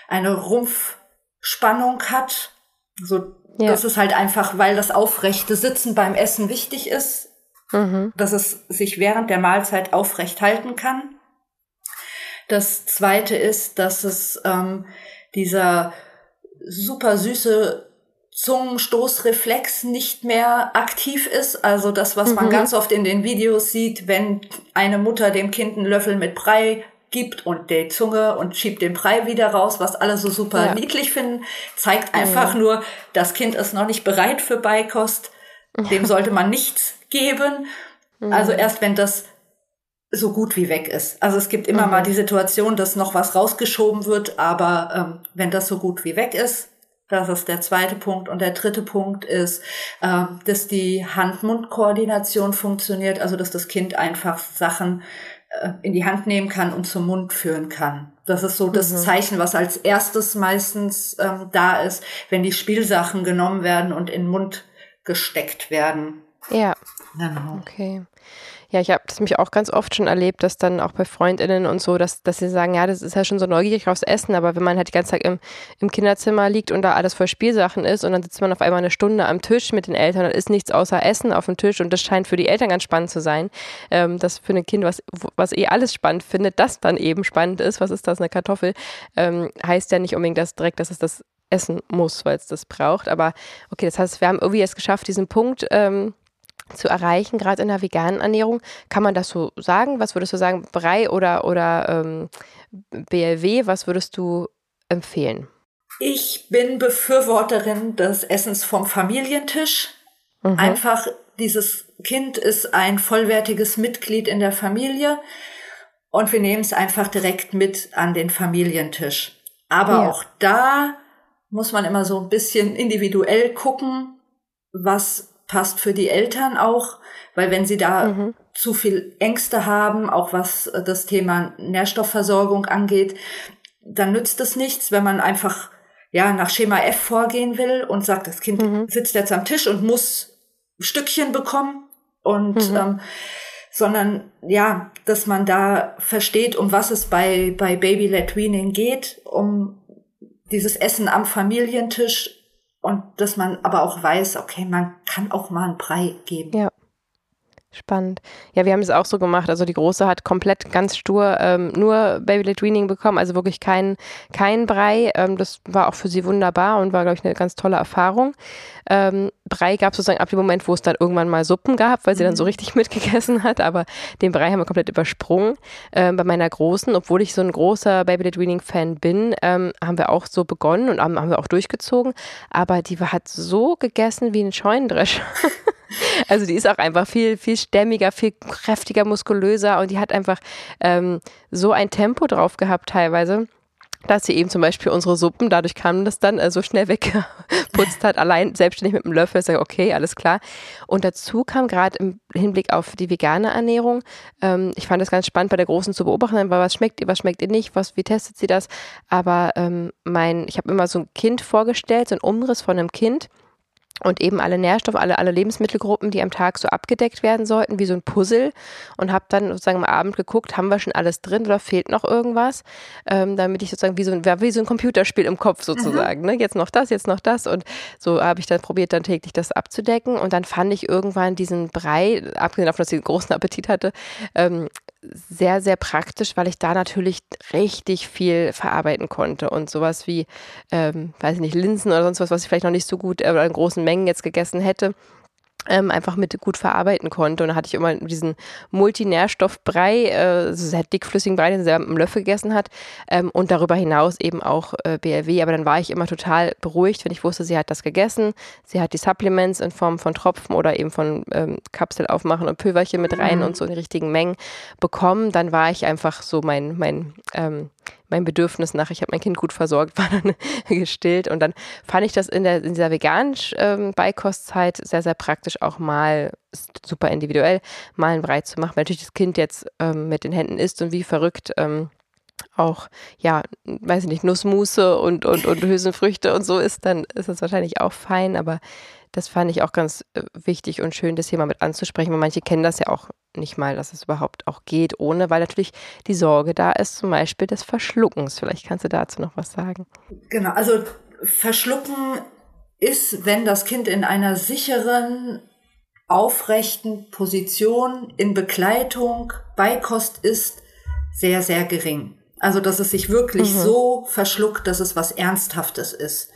Rumpfspannung hat. Das ist halt einfach, weil das aufrechte Sitzen beim Essen wichtig ist, dass es sich während der Mahlzeit aufrecht halten kann. Das Zweite ist, dass es dieser super süße Zungenstoßreflex nicht mehr aktiv ist. Also das, was man ganz oft in den Videos sieht, wenn eine Mutter dem Kind einen Löffel mit Brei gibt und die Zunge und schiebt den Brei wieder raus, was alle so super niedlich finden, zeigt einfach nur, das Kind ist noch nicht bereit für Beikost. Dem sollte man nichts geben. Also erst wenn das so gut wie weg ist. Also es gibt immer mal die Situation, dass noch was rausgeschoben wird, aber wenn das so gut wie weg ist, das ist der zweite Punkt. Und der dritte Punkt ist, dass die Hand-Mund-Koordination funktioniert, also dass das Kind einfach Sachen in die Hand nehmen kann und zum Mund führen kann. Das ist so das Zeichen, was als erstes meistens da ist, wenn die Spielsachen genommen werden und in den Mund gesteckt werden. Ja, genau. Okay. Ja, ich habe das mich auch ganz oft schon erlebt, dass dann auch bei FreundInnen und so, dass sie sagen, ja, das ist ja schon so neugierig aufs Essen, aber wenn man halt die ganze Zeit im Kinderzimmer liegt und da alles voll Spielsachen ist und dann sitzt man auf einmal eine Stunde am Tisch mit den Eltern und ist nichts außer Essen auf dem Tisch und das scheint für die Eltern ganz spannend zu sein, dass für ein Kind, was alles spannend findet, das dann eben spannend ist, was ist das, eine Kartoffel, heißt ja nicht unbedingt dass es das essen muss, weil es das braucht, aber okay, das heißt, wir haben irgendwie es geschafft, diesen Punkt zu erreichen, gerade in der veganen Ernährung. Kann man das so sagen? Was würdest du sagen, Brei oder BLW, was würdest du empfehlen? Ich bin Befürworterin des Essens vom Familientisch. Einfach, dieses Kind ist ein vollwertiges Mitglied in der Familie und wir nehmen es einfach direkt mit an den Familientisch. Aber auch da muss man immer so ein bisschen individuell gucken, was passt für die Eltern auch, weil wenn sie da zu viel Ängste haben, auch was das Thema Nährstoffversorgung angeht, dann nützt es nichts, wenn man einfach nach Schema F vorgehen will und sagt, das Kind sitzt jetzt am Tisch und muss Stückchen bekommen und sondern dass man da versteht, um was es bei Baby-led Weaning geht, um dieses Essen am Familientisch. Und dass man aber auch weiß, okay, man kann auch mal einen Brei geben. Ja, Spannend. Ja, wir haben es auch so gemacht. Also die Große hat komplett ganz stur nur Baby-led Weaning bekommen, also wirklich kein Brei. Das war auch für sie wunderbar und war, glaube ich, eine ganz tolle Erfahrung. Brei gab es sozusagen ab dem Moment, wo es dann irgendwann mal Suppen gab, weil sie dann so richtig mitgegessen hat, aber den Brei haben wir komplett übersprungen. Bei meiner Großen, obwohl ich so ein großer Baby-led Weaning-Fan bin, haben wir auch so begonnen und haben wir auch durchgezogen, aber die hat so gegessen wie ein Scheunendrescher. Also die ist auch einfach viel, viel stämmiger, viel kräftiger, muskulöser und die hat einfach so ein Tempo drauf gehabt teilweise, dass sie eben zum Beispiel unsere Suppen, dadurch kam das dann so schnell weggeputzt hat, allein selbstständig mit einem Löffel. Ich sage, okay, alles klar. Und dazu kam gerade im Hinblick auf die vegane Ernährung, ich fand das ganz spannend bei der Großen zu beobachten, was schmeckt ihr nicht, wie testet sie das? Aber ich habe immer so ein Kind vorgestellt, so einen Umriss von einem Kind. Und eben alle Nährstoffe, alle Lebensmittelgruppen, die am Tag so abgedeckt werden sollten, wie so ein Puzzle. Und habe dann sozusagen am Abend geguckt, haben wir schon alles drin oder fehlt noch irgendwas? Damit ich sozusagen wie so ein Computerspiel im Kopf sozusagen. Ne? Jetzt noch das. Und so habe ich dann probiert, dann täglich das abzudecken. Und dann fand ich irgendwann diesen Brei, abgesehen davon, dass ich einen großen Appetit hatte, sehr, sehr praktisch, weil ich da natürlich richtig viel verarbeiten konnte und sowas wie, weiß ich nicht, Linsen oder sonst was ich vielleicht noch nicht so gut oder in großen Mengen jetzt gegessen hätte, einfach mit gut verarbeiten konnte. Und da hatte ich immer diesen Multinährstoffbrei, sehr dickflüssigen Brei, den sie mit einem Löffel gegessen hat, und darüber hinaus eben auch BLW. Aber dann war ich immer total beruhigt, wenn ich wusste, sie hat das gegessen. Sie hat die Supplements in Form von Tropfen oder eben von Kapsel aufmachen und Pülverchen mit rein und so in die richtigen Mengen bekommen. Dann war ich einfach so mein Bedürfnis nach, ich habe mein Kind gut versorgt, war dann gestillt. Und dann fand ich das in dieser veganen Beikostzeit sehr, sehr praktisch, auch mal, ist super individuell, mal einen Brei zu machen, weil natürlich das Kind jetzt mit den Händen isst und wie verrückt auch, ja, weiß ich nicht, Nussmusse und Hülsenfrüchte und so ist, dann ist das wahrscheinlich auch fein, aber das fand ich auch ganz wichtig und schön, das hier mal mit anzusprechen, weil manche kennen das ja auch nicht mal, dass es überhaupt auch geht ohne, weil natürlich die Sorge da ist, zum Beispiel des Verschluckens. Vielleicht kannst du dazu noch was sagen. Genau, also Verschlucken ist, wenn das Kind in einer sicheren, aufrechten Position in Begleitung Beikost ist, sehr, sehr gering. Also, dass es sich wirklich so verschluckt, dass es was Ernsthaftes ist.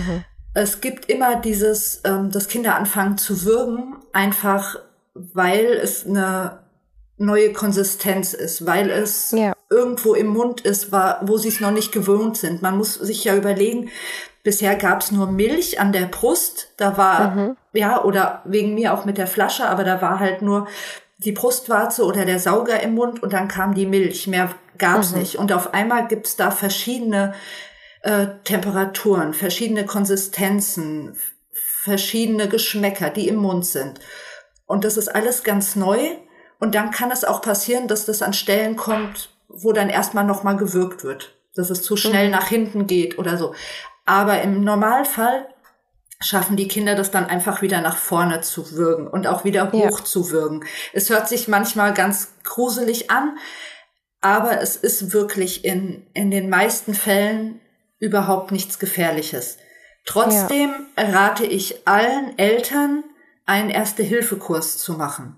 Es gibt immer dieses, dass Kinder anfangen zu würgen, einfach weil es eine neue Konsistenz ist, weil es irgendwo im Mund ist, wo sie es noch nicht gewohnt sind. Man muss sich ja überlegen, bisher gab es nur Milch an der Brust, da war, oder wegen mir auch mit der Flasche, aber da war halt nur die Brustwarze oder der Sauger im Mund und dann kam die Milch, mehr gab's nicht. Und auf einmal gibt's da verschiedene Temperaturen, verschiedene Konsistenzen, verschiedene Geschmäcker, die im Mund sind. Und das ist alles ganz neu. Und dann kann es auch passieren, dass das an Stellen kommt, wo dann erstmal nochmal gewürgt wird, dass es zu schnell nach hinten geht oder so. Aber im Normalfall schaffen die Kinder das dann einfach wieder nach vorne zu würgen und auch wieder hoch zu würgen. Es hört sich manchmal ganz gruselig an, aber es ist wirklich in den meisten Fällen überhaupt nichts Gefährliches. Trotzdem rate ich allen Eltern, einen Erste-Hilfe-Kurs zu machen.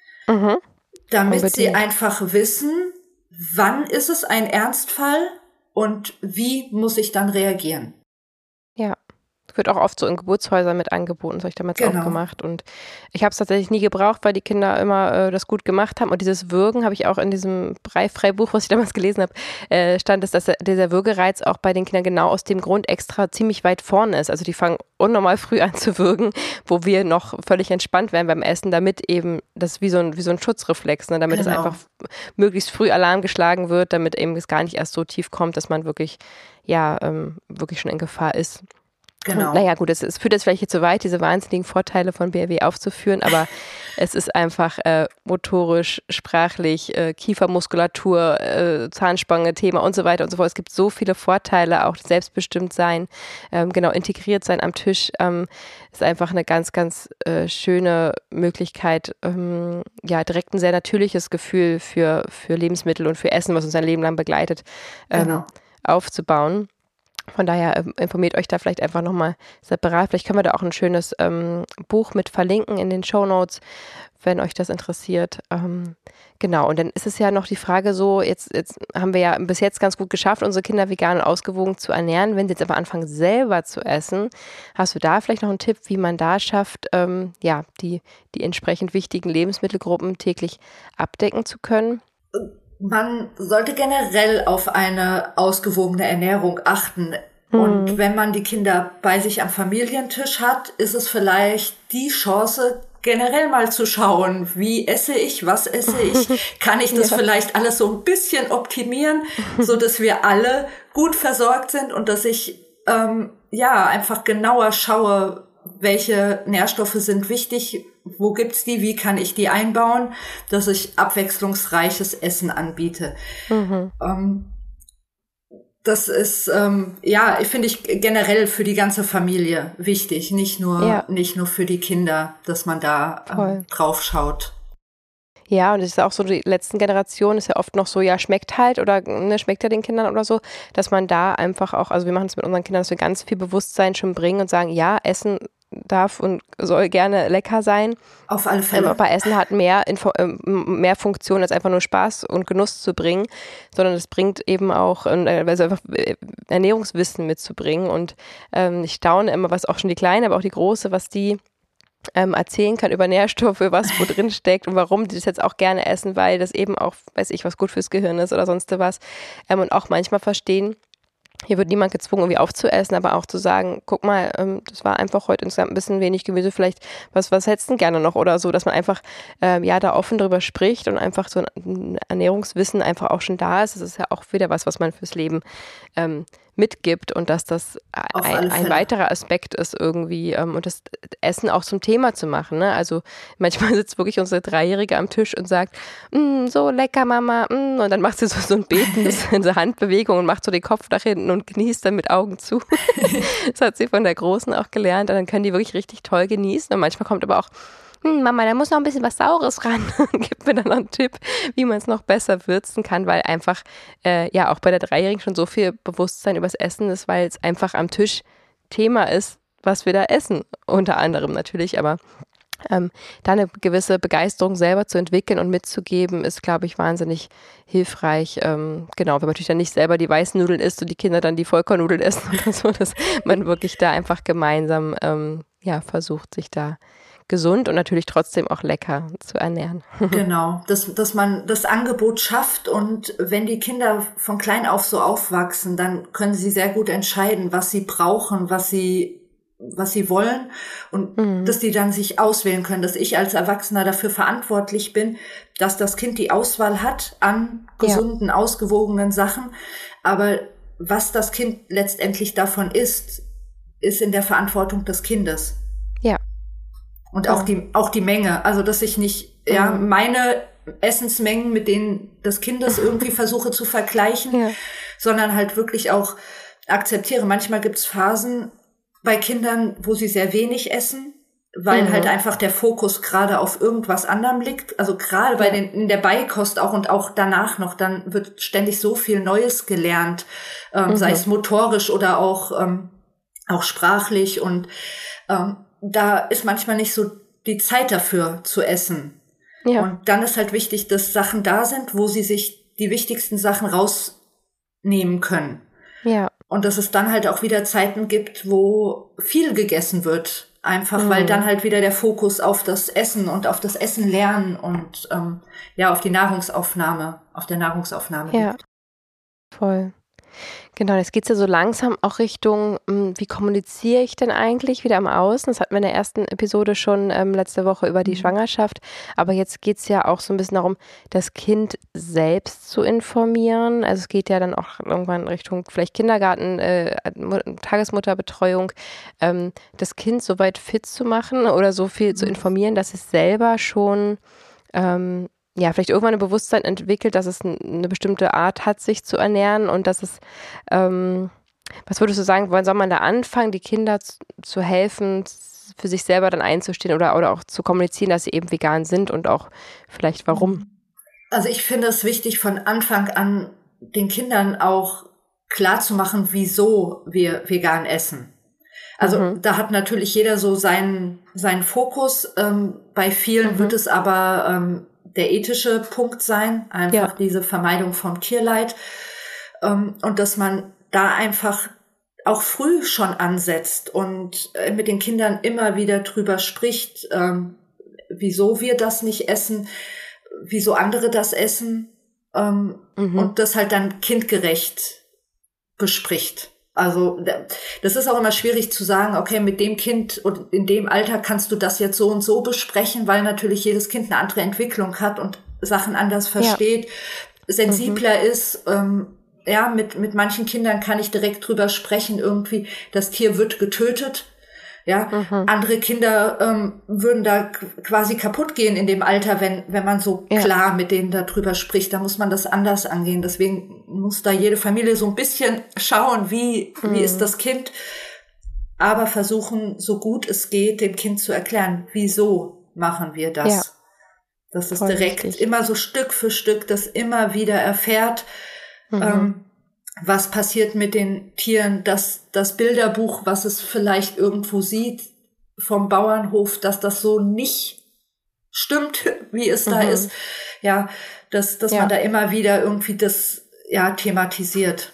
Damit sie einfach wissen, wann ist es ein Ernstfall und wie muss ich dann reagieren. Ja. Wird auch oft so in Geburtshäusern mit angeboten, das habe ich damals auch gemacht. Und ich habe es tatsächlich nie gebraucht, weil die Kinder immer das gut gemacht haben. Und dieses Würgen habe ich auch in diesem Breifreibuch, was ich damals gelesen habe, stand es, dass dieser Würgereiz auch bei den Kindern genau aus dem Grund extra ziemlich weit vorne ist. Also die fangen unnormal früh an zu würgen, wo wir noch völlig entspannt werden beim Essen, damit eben das wie so ein Schutzreflex, ne, damit es einfach möglichst früh Alarm geschlagen wird, damit eben es gar nicht erst so tief kommt, dass man wirklich, wirklich schon in Gefahr ist. Genau. Und, naja, gut, es führt jetzt vielleicht hier zu weit, diese wahnsinnigen Vorteile von BLW aufzuführen, aber es ist einfach motorisch, sprachlich, Kiefermuskulatur, Zahnspange, Thema und so weiter und so fort. Es gibt so viele Vorteile, auch selbstbestimmt sein, integriert sein am Tisch, ist einfach eine ganz, ganz schöne Möglichkeit, direkt ein sehr natürliches Gefühl für Lebensmittel und für Essen, was uns ein Leben lang begleitet, aufzubauen. Von daher informiert euch da vielleicht einfach nochmal separat. Vielleicht können wir da auch ein schönes Buch mit verlinken in den Shownotes, wenn euch das interessiert. Genau, und dann ist es ja noch die Frage so, jetzt haben wir ja bis jetzt ganz gut geschafft, unsere Kinder vegan und ausgewogen zu ernähren. Wenn sie jetzt aber anfangen, selber zu essen, hast du da vielleicht noch einen Tipp, wie man da schafft, die entsprechend wichtigen Lebensmittelgruppen täglich abdecken zu können? Man sollte generell auf eine ausgewogene Ernährung achten. Und wenn man die Kinder bei sich am Familientisch hat, ist es vielleicht die Chance, generell mal zu schauen, wie esse ich, was esse ich, kann ich das vielleicht alles so ein bisschen optimieren, so dass wir alle gut versorgt sind und dass ich einfach genauer schaue, welche Nährstoffe sind wichtig, wo gibt's die, wie kann ich die einbauen, dass ich abwechslungsreiches Essen anbiete. Das ist, finde ich generell für die ganze Familie wichtig, nicht nur für die Kinder, dass man da drauf schaut. Ja, und es ist auch so, die letzten Generationen ist ja oft noch so, ja, schmeckt halt oder schmeckt ja den Kindern oder so, dass man da einfach auch, also wir machen es mit unseren Kindern, dass wir ganz viel Bewusstsein schon bringen und sagen, ja, Essen darf und soll gerne lecker sein. Auf alle Fälle. Aber Essen hat mehr Funktion, als einfach nur Spaß und Genuss zu bringen, sondern es bringt eben auch, also einfach Ernährungswissen mitzubringen. Und ich staune immer, was auch schon die Kleine, aber auch die Große, was die erzählen kann über Nährstoffe, was wo drin steckt und warum die das jetzt auch gerne essen, weil das eben auch, weiß ich, was gut fürs Gehirn ist oder sonst was. Und auch manchmal verstehen, hier wird niemand gezwungen, irgendwie aufzuessen, aber auch zu sagen, guck mal, das war einfach heute insgesamt ein bisschen wenig Gemüse, vielleicht, was hättest du denn gerne noch oder so, dass man einfach, da offen drüber spricht und einfach so ein Ernährungswissen einfach auch schon da ist. Das ist ja auch wieder was man fürs Leben mitgibt und dass das ein weiterer Aspekt ist irgendwie und das Essen auch zum Thema zu machen. Ne? Also manchmal sitzt wirklich unsere Dreijährige am Tisch und sagt, so lecker Mama, und dann macht sie so ein betendes in der Handbewegung und macht so den Kopf nach hinten und genießt dann mit Augen zu. Das hat sie von der Großen auch gelernt und dann können die wirklich richtig toll genießen und manchmal kommt aber auch, Mama, da muss noch ein bisschen was Saures ran. Gib mir dann noch einen Tipp, wie man es noch besser würzen kann, weil einfach, auch bei der Dreijährigen schon so viel Bewusstsein übers Essen ist, weil es einfach am Tisch Thema ist, was wir da essen. Unter anderem natürlich, aber da eine gewisse Begeisterung selber zu entwickeln und mitzugeben, ist, glaube ich, wahnsinnig hilfreich. Wenn man natürlich dann nicht selber die weißen Nudeln isst und die Kinder dann die Vollkornnudeln essen oder so, dass man wirklich da einfach gemeinsam versucht, sich da gesund und natürlich trotzdem auch lecker zu ernähren. Genau, dass man das Angebot schafft und wenn die Kinder von klein auf so aufwachsen, dann können sie sehr gut entscheiden, was sie brauchen, was sie wollen und dass die dann sich auswählen können, dass ich als Erwachsener dafür verantwortlich bin, dass das Kind die Auswahl hat an gesunden, ausgewogenen Sachen, aber was das Kind letztendlich davon isst, ist in der Verantwortung des Kindes. Ja. Und auch die Menge, also dass ich nicht meine Essensmengen mit denen des Kindes irgendwie versuche zu vergleichen, sondern halt wirklich auch akzeptiere. Manchmal gibt's Phasen bei Kindern, wo sie sehr wenig essen, weil halt einfach der Fokus gerade auf irgendwas anderem liegt. Also gerade in der Beikost auch und auch danach noch, dann wird ständig so viel Neues gelernt, sei es motorisch oder auch sprachlich und da ist manchmal nicht so die Zeit dafür zu essen. Ja. Und dann ist halt wichtig, dass Sachen da sind, wo sie sich die wichtigsten Sachen rausnehmen können. Ja. Und dass es dann halt auch wieder Zeiten gibt, wo viel gegessen wird. Einfach, weil dann halt wieder der Fokus auf das Essen und auf das Essen lernen und auf die Nahrungsaufnahme, ja. Liegt. Voll. Genau, jetzt geht's ja so langsam auch Richtung, wie kommuniziere ich denn eigentlich wieder am Außen? Das hatten wir in der ersten Episode schon letzte Woche über die Schwangerschaft. Aber jetzt geht's ja auch so ein bisschen darum, das Kind selbst zu informieren. Also es geht ja dann auch irgendwann Richtung vielleicht Kindergarten, Tagesmutterbetreuung, das Kind so weit fit zu machen oder so viel zu informieren, dass es selber schon vielleicht irgendwann ein Bewusstsein entwickelt, dass es eine bestimmte Art hat, sich zu ernähren und dass es, was würdest du sagen, wann soll man da anfangen, die Kinder zu helfen, für sich selber dann einzustehen oder auch zu kommunizieren, dass sie eben vegan sind und auch vielleicht warum? Also ich finde es wichtig, von Anfang an den Kindern auch klar zu machen, wieso wir vegan essen. Also da hat natürlich jeder so seinen Fokus. Bei vielen wird es aber der ethische Punkt sein, einfach diese Vermeidung vom Tierleid. Und dass man da einfach auch früh schon ansetzt und mit den Kindern immer wieder drüber spricht, wieso wir das nicht essen, wieso andere das essen, und das halt dann kindgerecht bespricht. Also das ist auch immer schwierig zu sagen, okay, mit dem Kind und in dem Alter kannst du das jetzt so und so besprechen, weil natürlich jedes Kind eine andere Entwicklung hat und Sachen anders versteht, sensibler ist. Mit manchen Kindern kann ich direkt drüber sprechen, irgendwie, das Tier wird getötet. Ja, andere Kinder würden da quasi kaputt gehen in dem Alter, wenn man so klar mit denen darüber spricht. Da muss man das anders angehen. Deswegen muss da jede Familie so ein bisschen schauen, wie ist das Kind, aber versuchen, so gut es geht, dem Kind zu erklären, wieso machen wir das. Ja. Dass es direkt immer so Stück für Stück das immer wieder erfährt, was passiert mit den Tieren, dass das Bilderbuch, was es vielleicht irgendwo sieht vom Bauernhof, dass das so nicht stimmt, wie es da ist. Ja, dass man da immer wieder irgendwie das thematisiert.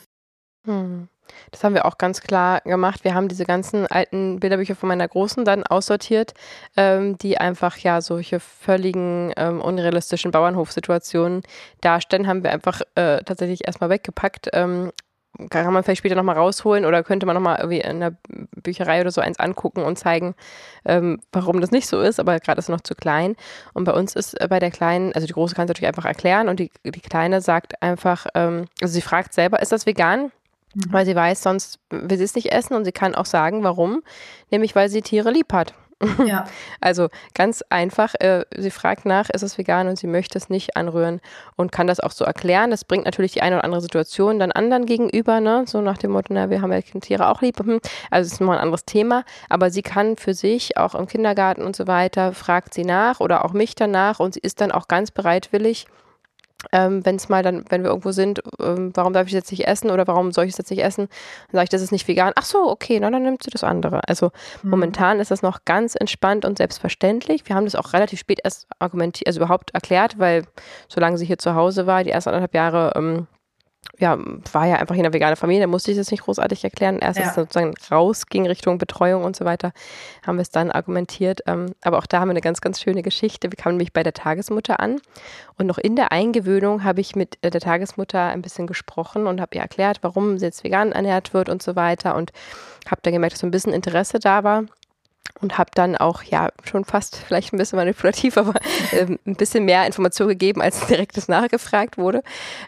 Das haben wir auch ganz klar gemacht. Wir haben diese ganzen alten Bilderbücher von meiner Großen dann aussortiert, die einfach solche völligen unrealistischen Bauernhofsituationen darstellen, haben wir einfach tatsächlich erstmal weggepackt. Kann man vielleicht später nochmal rausholen oder könnte man nochmal irgendwie in der Bücherei oder so eins angucken und zeigen, warum das nicht so ist, aber gerade ist noch zu klein. Und bei uns ist bei der Kleinen, also die Große kann es natürlich einfach erklären und die Kleine sagt einfach, also sie fragt selber, ist das vegan? Weil sie weiß, sonst will sie es nicht essen und sie kann auch sagen, warum, nämlich weil sie Tiere lieb hat. Ja. Also ganz einfach, sie fragt nach, ist es vegan und sie möchte es nicht anrühren und kann das auch so erklären. Das bringt natürlich die eine oder andere Situation dann anderen gegenüber, ne? So nach dem Motto, wir haben ja Tiere auch lieb. Also es ist nochmal ein anderes Thema, aber sie kann für sich auch im Kindergarten und so weiter, fragt sie nach oder auch mich danach und sie ist dann auch ganz bereitwillig, wenn wir irgendwo sind, warum darf ich das jetzt nicht essen oder warum soll ich es jetzt nicht essen? Dann sage ich, das ist nicht vegan. Ach so, okay, dann nimmt sie das andere. Also momentan ist das noch ganz entspannt und selbstverständlich. Wir haben das auch relativ spät erst überhaupt erklärt, weil solange sie hier zu Hause war, die ersten 1,5 Jahre, war ja einfach hier eine vegane Familie, da musste ich das nicht großartig erklären. Erst als es sozusagen rausging Richtung Betreuung und so weiter, haben wir es dann argumentiert. Aber auch da haben wir eine ganz, ganz schöne Geschichte. Wir kamen nämlich bei der Tagesmutter an und noch in der Eingewöhnung habe ich mit der Tagesmutter ein bisschen gesprochen und habe ihr erklärt, warum sie jetzt vegan ernährt wird und so weiter und habe dann gemerkt, dass so ein bisschen Interesse da war. Und habe dann auch, schon fast vielleicht ein bisschen manipulativ, aber ein bisschen mehr Information gegeben, als direktes nachgefragt wurde.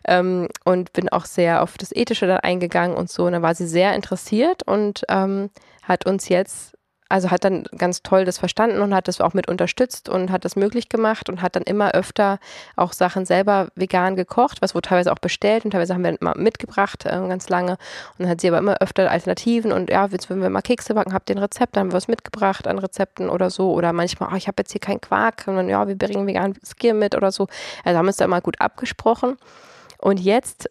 Und bin auch sehr auf das Ethische dann eingegangen und so. Und dann war sie sehr interessiert und hat uns jetzt, also hat dann ganz toll das verstanden und hat das auch mit unterstützt und hat das möglich gemacht und hat dann immer öfter auch Sachen selber vegan gekocht, was wurde teilweise auch bestellt und teilweise haben wir immer mitgebracht, ganz lange. Und dann hat sie aber immer öfter Alternativen und jetzt würden wir mal Kekse backen, habt ihr ein Rezept, dann haben wir was mitgebracht an Rezepten oder so. Oder manchmal, ich habe jetzt hier keinen Quark und dann, wir bringen veganen Skier mit oder so. Also haben wir uns da immer gut abgesprochen. Und jetzt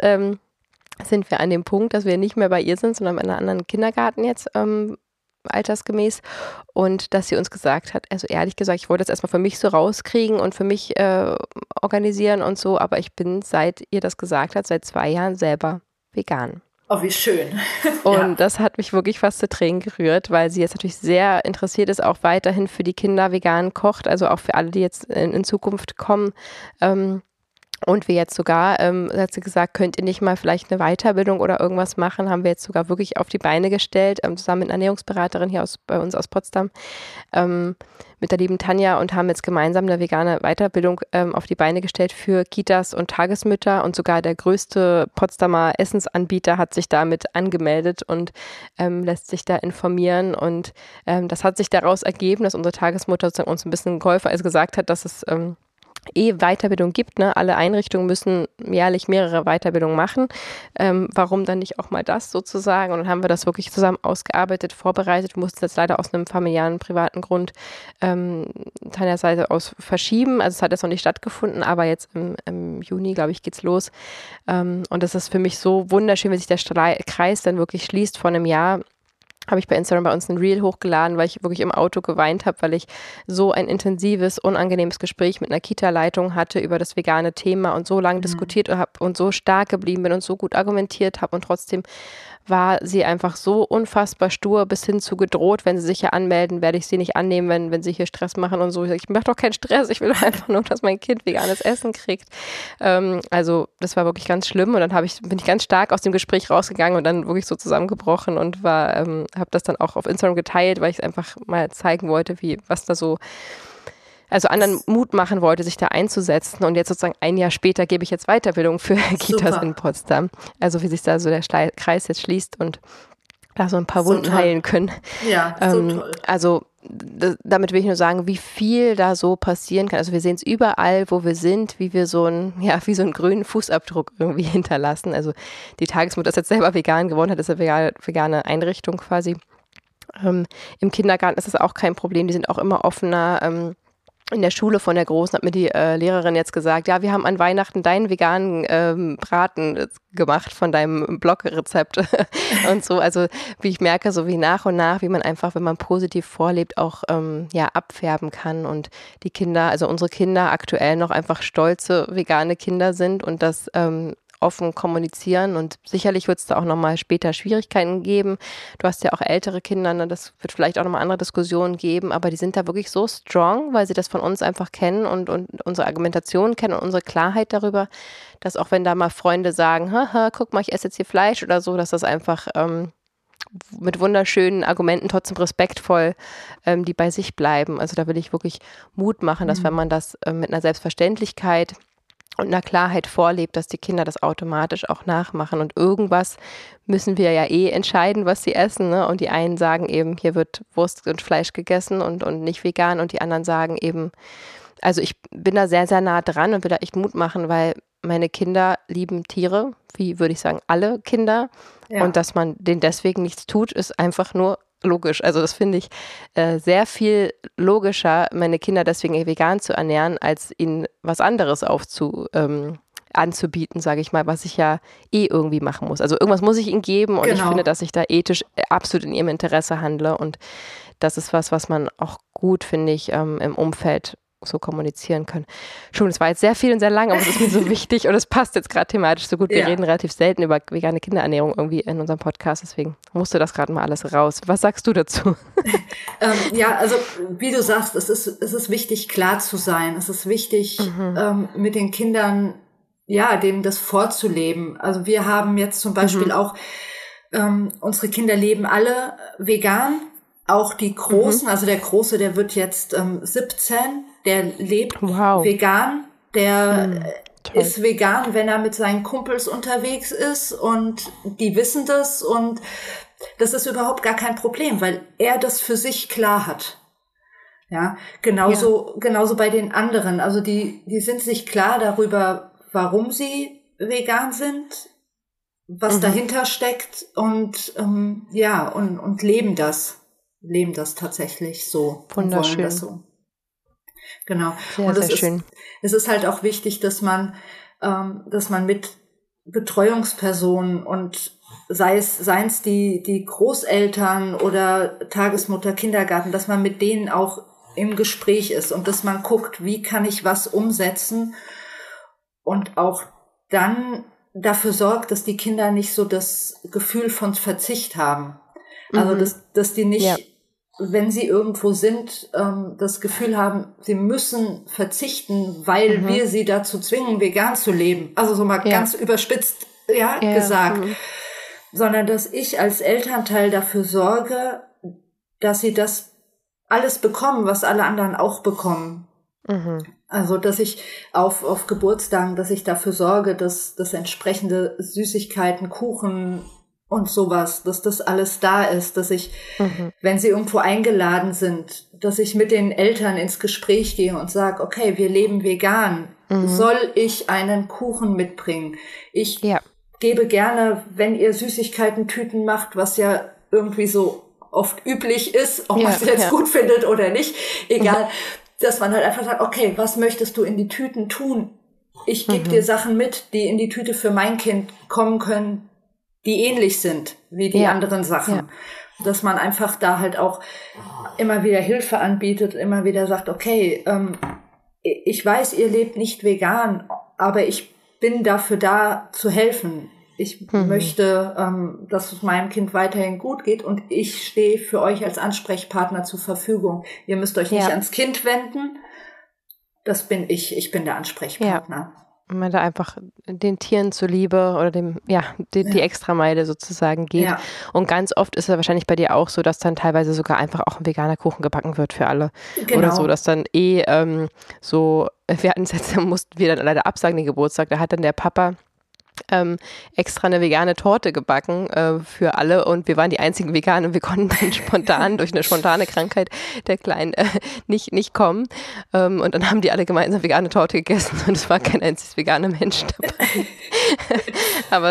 sind wir an dem Punkt, dass wir nicht mehr bei ihr sind, sondern in einem anderen Kindergarten jetzt, altersgemäß und dass sie uns gesagt hat, also ehrlich gesagt, ich wollte das erstmal für mich so rauskriegen und für mich organisieren und so, aber ich bin, seit ihr das gesagt hat, seit 2 Jahren selber vegan. Oh, wie schön. Und das hat mich wirklich fast zu Tränen gerührt, weil sie jetzt natürlich sehr interessiert ist, auch weiterhin für die Kinder vegan kocht, also auch für alle, die jetzt in Zukunft kommen. Und wir jetzt sogar, hat sie gesagt, könnt ihr nicht mal vielleicht eine Weiterbildung oder irgendwas machen, haben wir jetzt sogar wirklich auf die Beine gestellt, zusammen mit einer Ernährungsberaterin hier bei uns aus Potsdam, mit der lieben Tanja und haben jetzt gemeinsam eine vegane Weiterbildung auf die Beine gestellt für Kitas und Tagesmütter und sogar der größte Potsdamer Essensanbieter hat sich damit angemeldet und lässt sich da informieren und das hat sich daraus ergeben, dass unsere Tagesmutter sozusagen uns ein bisschen geholfen, also gesagt hat, dass es Weiterbildung gibt, ne? Alle Einrichtungen müssen jährlich mehrere Weiterbildungen machen. Warum dann nicht auch mal das sozusagen? Und dann haben wir das wirklich zusammen ausgearbeitet, vorbereitet. Wir mussten das leider aus einem familiären, privaten Grund Tanjas Seite aus verschieben. Also es hat jetzt noch nicht stattgefunden, aber jetzt im Juni, glaube ich, geht's los. Und das ist für mich so wunderschön, wie sich der Kreis dann wirklich schließt vor einem Jahr. Habe ich bei Instagram bei uns ein Reel hochgeladen, weil ich wirklich im Auto geweint habe, weil ich so ein intensives, unangenehmes Gespräch mit einer Kita-Leitung hatte über das vegane Thema und so lange diskutiert habe und so stark geblieben bin und so gut argumentiert habe und trotzdem war sie einfach so unfassbar stur bis hin zu gedroht, wenn sie sich hier anmelden, werde ich sie nicht annehmen, wenn sie hier Stress machen und so. Ich sage, ich mache doch keinen Stress, ich will doch einfach nur, dass mein Kind veganes Essen kriegt. Also das war wirklich ganz schlimm und dann bin ich ganz stark aus dem Gespräch rausgegangen und dann wirklich so zusammengebrochen und habe das dann auch auf Instagram geteilt, weil ich es einfach mal zeigen wollte, was da so, also anderen Mut machen wollte, sich da einzusetzen. Und jetzt sozusagen ein Jahr später gebe ich jetzt Weiterbildung für Kitas in Potsdam. Also wie sich da so der Kreis jetzt schließt und da so ein paar Wunden heilen können. Ja, so toll. Also damit will ich nur sagen, wie viel da so passieren kann. Also wir sehen es überall, wo wir sind, wie wir wie so einen grünen Fußabdruck irgendwie hinterlassen. Also die Tagesmutter ist jetzt selber vegan geworden, hat, ist eine vegane Einrichtung quasi. Im Kindergarten ist das auch kein Problem, die sind auch immer offener. In der Schule von der Großen hat mir die Lehrerin jetzt gesagt, ja, wir haben an Weihnachten deinen veganen Braten gemacht von deinem Blogrezept und so. Also wie ich merke, so wie nach und nach, wie man einfach, wenn man positiv vorlebt, auch abfärben kann und die Kinder, also unsere Kinder aktuell noch einfach stolze vegane Kinder sind und das offen kommunizieren und sicherlich wird es da auch nochmal später Schwierigkeiten geben. Du hast ja auch ältere Kinder, ne? Das wird vielleicht auch nochmal andere Diskussionen geben, aber die sind da wirklich so strong, weil sie das von uns einfach kennen und unsere Argumentation kennen und unsere Klarheit darüber, dass auch wenn da mal Freunde sagen, haha, guck mal, ich esse jetzt hier Fleisch oder so, dass das einfach mit wunderschönen Argumenten trotzdem respektvoll, die bei sich bleiben. Also da will ich wirklich Mut machen, dass wenn man das mit einer Selbstverständlichkeit und einer Klarheit vorlebt, dass die Kinder das automatisch auch nachmachen. Und irgendwas müssen wir ja entscheiden, was sie essen. Ne? Und die einen sagen eben, hier wird Wurst und Fleisch gegessen und nicht vegan. Und die anderen sagen eben, also ich bin da sehr, sehr nah dran und will da echt Mut machen, weil meine Kinder lieben Tiere, wie würde ich sagen, alle Kinder. Ja. Und dass man denen deswegen nichts tut, ist einfach nur logisch. Also das finde ich sehr viel logischer, meine Kinder deswegen vegan zu ernähren, als ihnen was anderes anzubieten, sage ich mal, was ich ja irgendwie machen muss. Also irgendwas muss ich ihnen geben und ich finde, dass ich da ethisch absolut in ihrem Interesse handle und das ist was man auch gut, finde ich, im Umfeld so kommunizieren können. Schon, das war jetzt sehr viel und sehr lang, aber es ist mir so wichtig und es passt jetzt gerade thematisch so gut. Wir reden relativ selten über vegane Kinderernährung irgendwie in unserem Podcast, deswegen musste das gerade mal alles raus. Was sagst du dazu? Also wie du sagst, es ist wichtig, klar zu sein. Es ist wichtig, mit den Kindern, dem das vorzuleben. Also wir haben jetzt zum Beispiel auch, unsere Kinder leben alle vegan, auch die Großen, also der Große, der wird jetzt 17, der lebt vegan, der ist vegan, wenn er mit seinen Kumpels unterwegs ist und die wissen das und das ist überhaupt gar kein Problem, weil er das für sich klar hat. Ja, genauso bei den anderen, also die sind sich klar darüber, warum sie vegan sind, was dahinter steckt und und leben das tatsächlich so. Wunderschön. Wollen das so. Genau. Sehr, und sehr schön. Es ist halt auch wichtig, dass man mit Betreuungspersonen und seien es die Großeltern oder Tagesmutter, Kindergarten, dass man mit denen auch im Gespräch ist und dass man guckt, wie kann ich was umsetzen und auch dann dafür sorgt, dass die Kinder nicht so das Gefühl von Verzicht haben. Also, dass die nicht, wenn sie irgendwo sind, das Gefühl haben, sie müssen verzichten, weil wir sie dazu zwingen, vegan zu leben. Also so mal ganz überspitzt gesagt. Sondern dass ich als Elternteil dafür sorge, dass sie das alles bekommen, was alle anderen auch bekommen. Also, dass ich auf Geburtstagen, dass ich dafür sorge, dass entsprechende Süßigkeiten, Kuchen, und sowas, dass das alles da ist, dass ich, wenn sie irgendwo eingeladen sind, dass ich mit den Eltern ins Gespräch gehe und sage, okay, wir leben vegan. Soll ich einen Kuchen mitbringen? Ich gebe gerne, wenn ihr Süßigkeiten-Tüten macht, was ja irgendwie so oft üblich ist, ob man es jetzt gut findet oder nicht, egal, dass man halt einfach sagt, okay, was möchtest du in die Tüten tun? Ich gebe dir Sachen mit, die in die Tüte für mein Kind kommen können, die ähnlich sind wie die anderen Sachen. Ja. Dass man einfach da halt auch immer wieder Hilfe anbietet, immer wieder sagt, okay, ich weiß, ihr lebt nicht vegan, aber ich bin dafür da zu helfen. Ich möchte, dass es meinem Kind weiterhin gut geht und ich stehe für euch als Ansprechpartner zur Verfügung. Ihr müsst euch nicht ans Kind wenden. Das bin ich. Ich bin der Ansprechpartner. Ja. Wenn man da einfach den Tieren zuliebe oder die Extrameile sozusagen geht. Ja. Und ganz oft ist es wahrscheinlich bei dir auch so, dass dann teilweise sogar einfach auch ein veganer Kuchen gebacken wird für alle. Genau. Oder so, dass dann wir hatten es jetzt, mussten wir dann leider absagen, den Geburtstag, da hat dann der Papa extra eine vegane Torte gebacken für alle und wir waren die einzigen Veganen und wir konnten dann spontan durch eine spontane Krankheit der Kleinen nicht kommen und dann haben die alle gemeinsam vegane Torte gegessen und es war kein einziges veganer Mensch dabei. Aber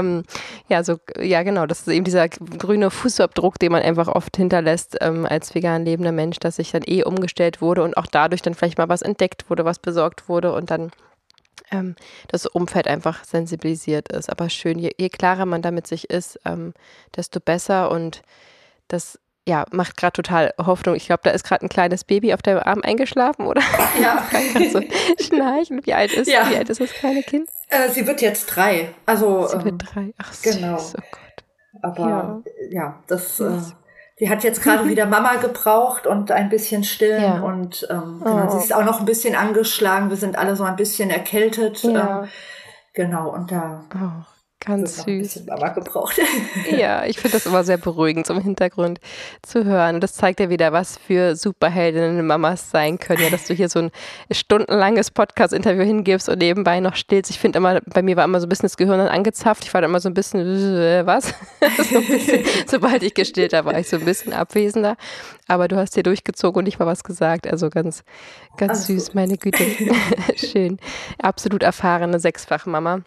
genau, das ist eben dieser grüne Fußabdruck, den man einfach oft hinterlässt als vegan lebender Mensch, dass sich dann umgestellt wurde und auch dadurch dann vielleicht mal was entdeckt wurde, was besorgt wurde und dann das Umfeld einfach sensibilisiert ist. Aber schön, je klarer man damit sich ist, desto besser und das macht gerade total Hoffnung. Ich glaube, da ist gerade ein kleines Baby auf deinem Arm eingeschlafen, oder? Ja. Kannst du schnarchen? Wie alt ist das kleine Kind? Sie wird jetzt 3. Also, sie wird 3. Ach, süß. Genau. Oh Gott. Aber das... Die hat jetzt gerade wieder Mama gebraucht und ein bisschen stillen und genau, sie ist auch noch ein bisschen angeschlagen. Wir sind alle so ein bisschen erkältet. Ja. Genau, und da ganz süß. Ein bisschen Mama gebraucht. Ja, ich finde das immer sehr beruhigend, so im Hintergrund zu hören. Und das zeigt ja wieder, was für Superheldinnen Mamas sein können. Ja, dass du hier so ein stundenlanges Podcast-Interview hingibst und nebenbei noch stillst. Ich finde immer, bei mir war immer so ein bisschen das Gehirn dann angezapft. Ich war dann immer so ein bisschen, was? So ein bisschen, sobald ich gestillt habe, war ich so ein bisschen abwesender. Aber du hast hier durchgezogen und nicht mal was gesagt. Also ganz süß, gut. Meine Güte. Schön. Absolut erfahrene 6-fache Mama.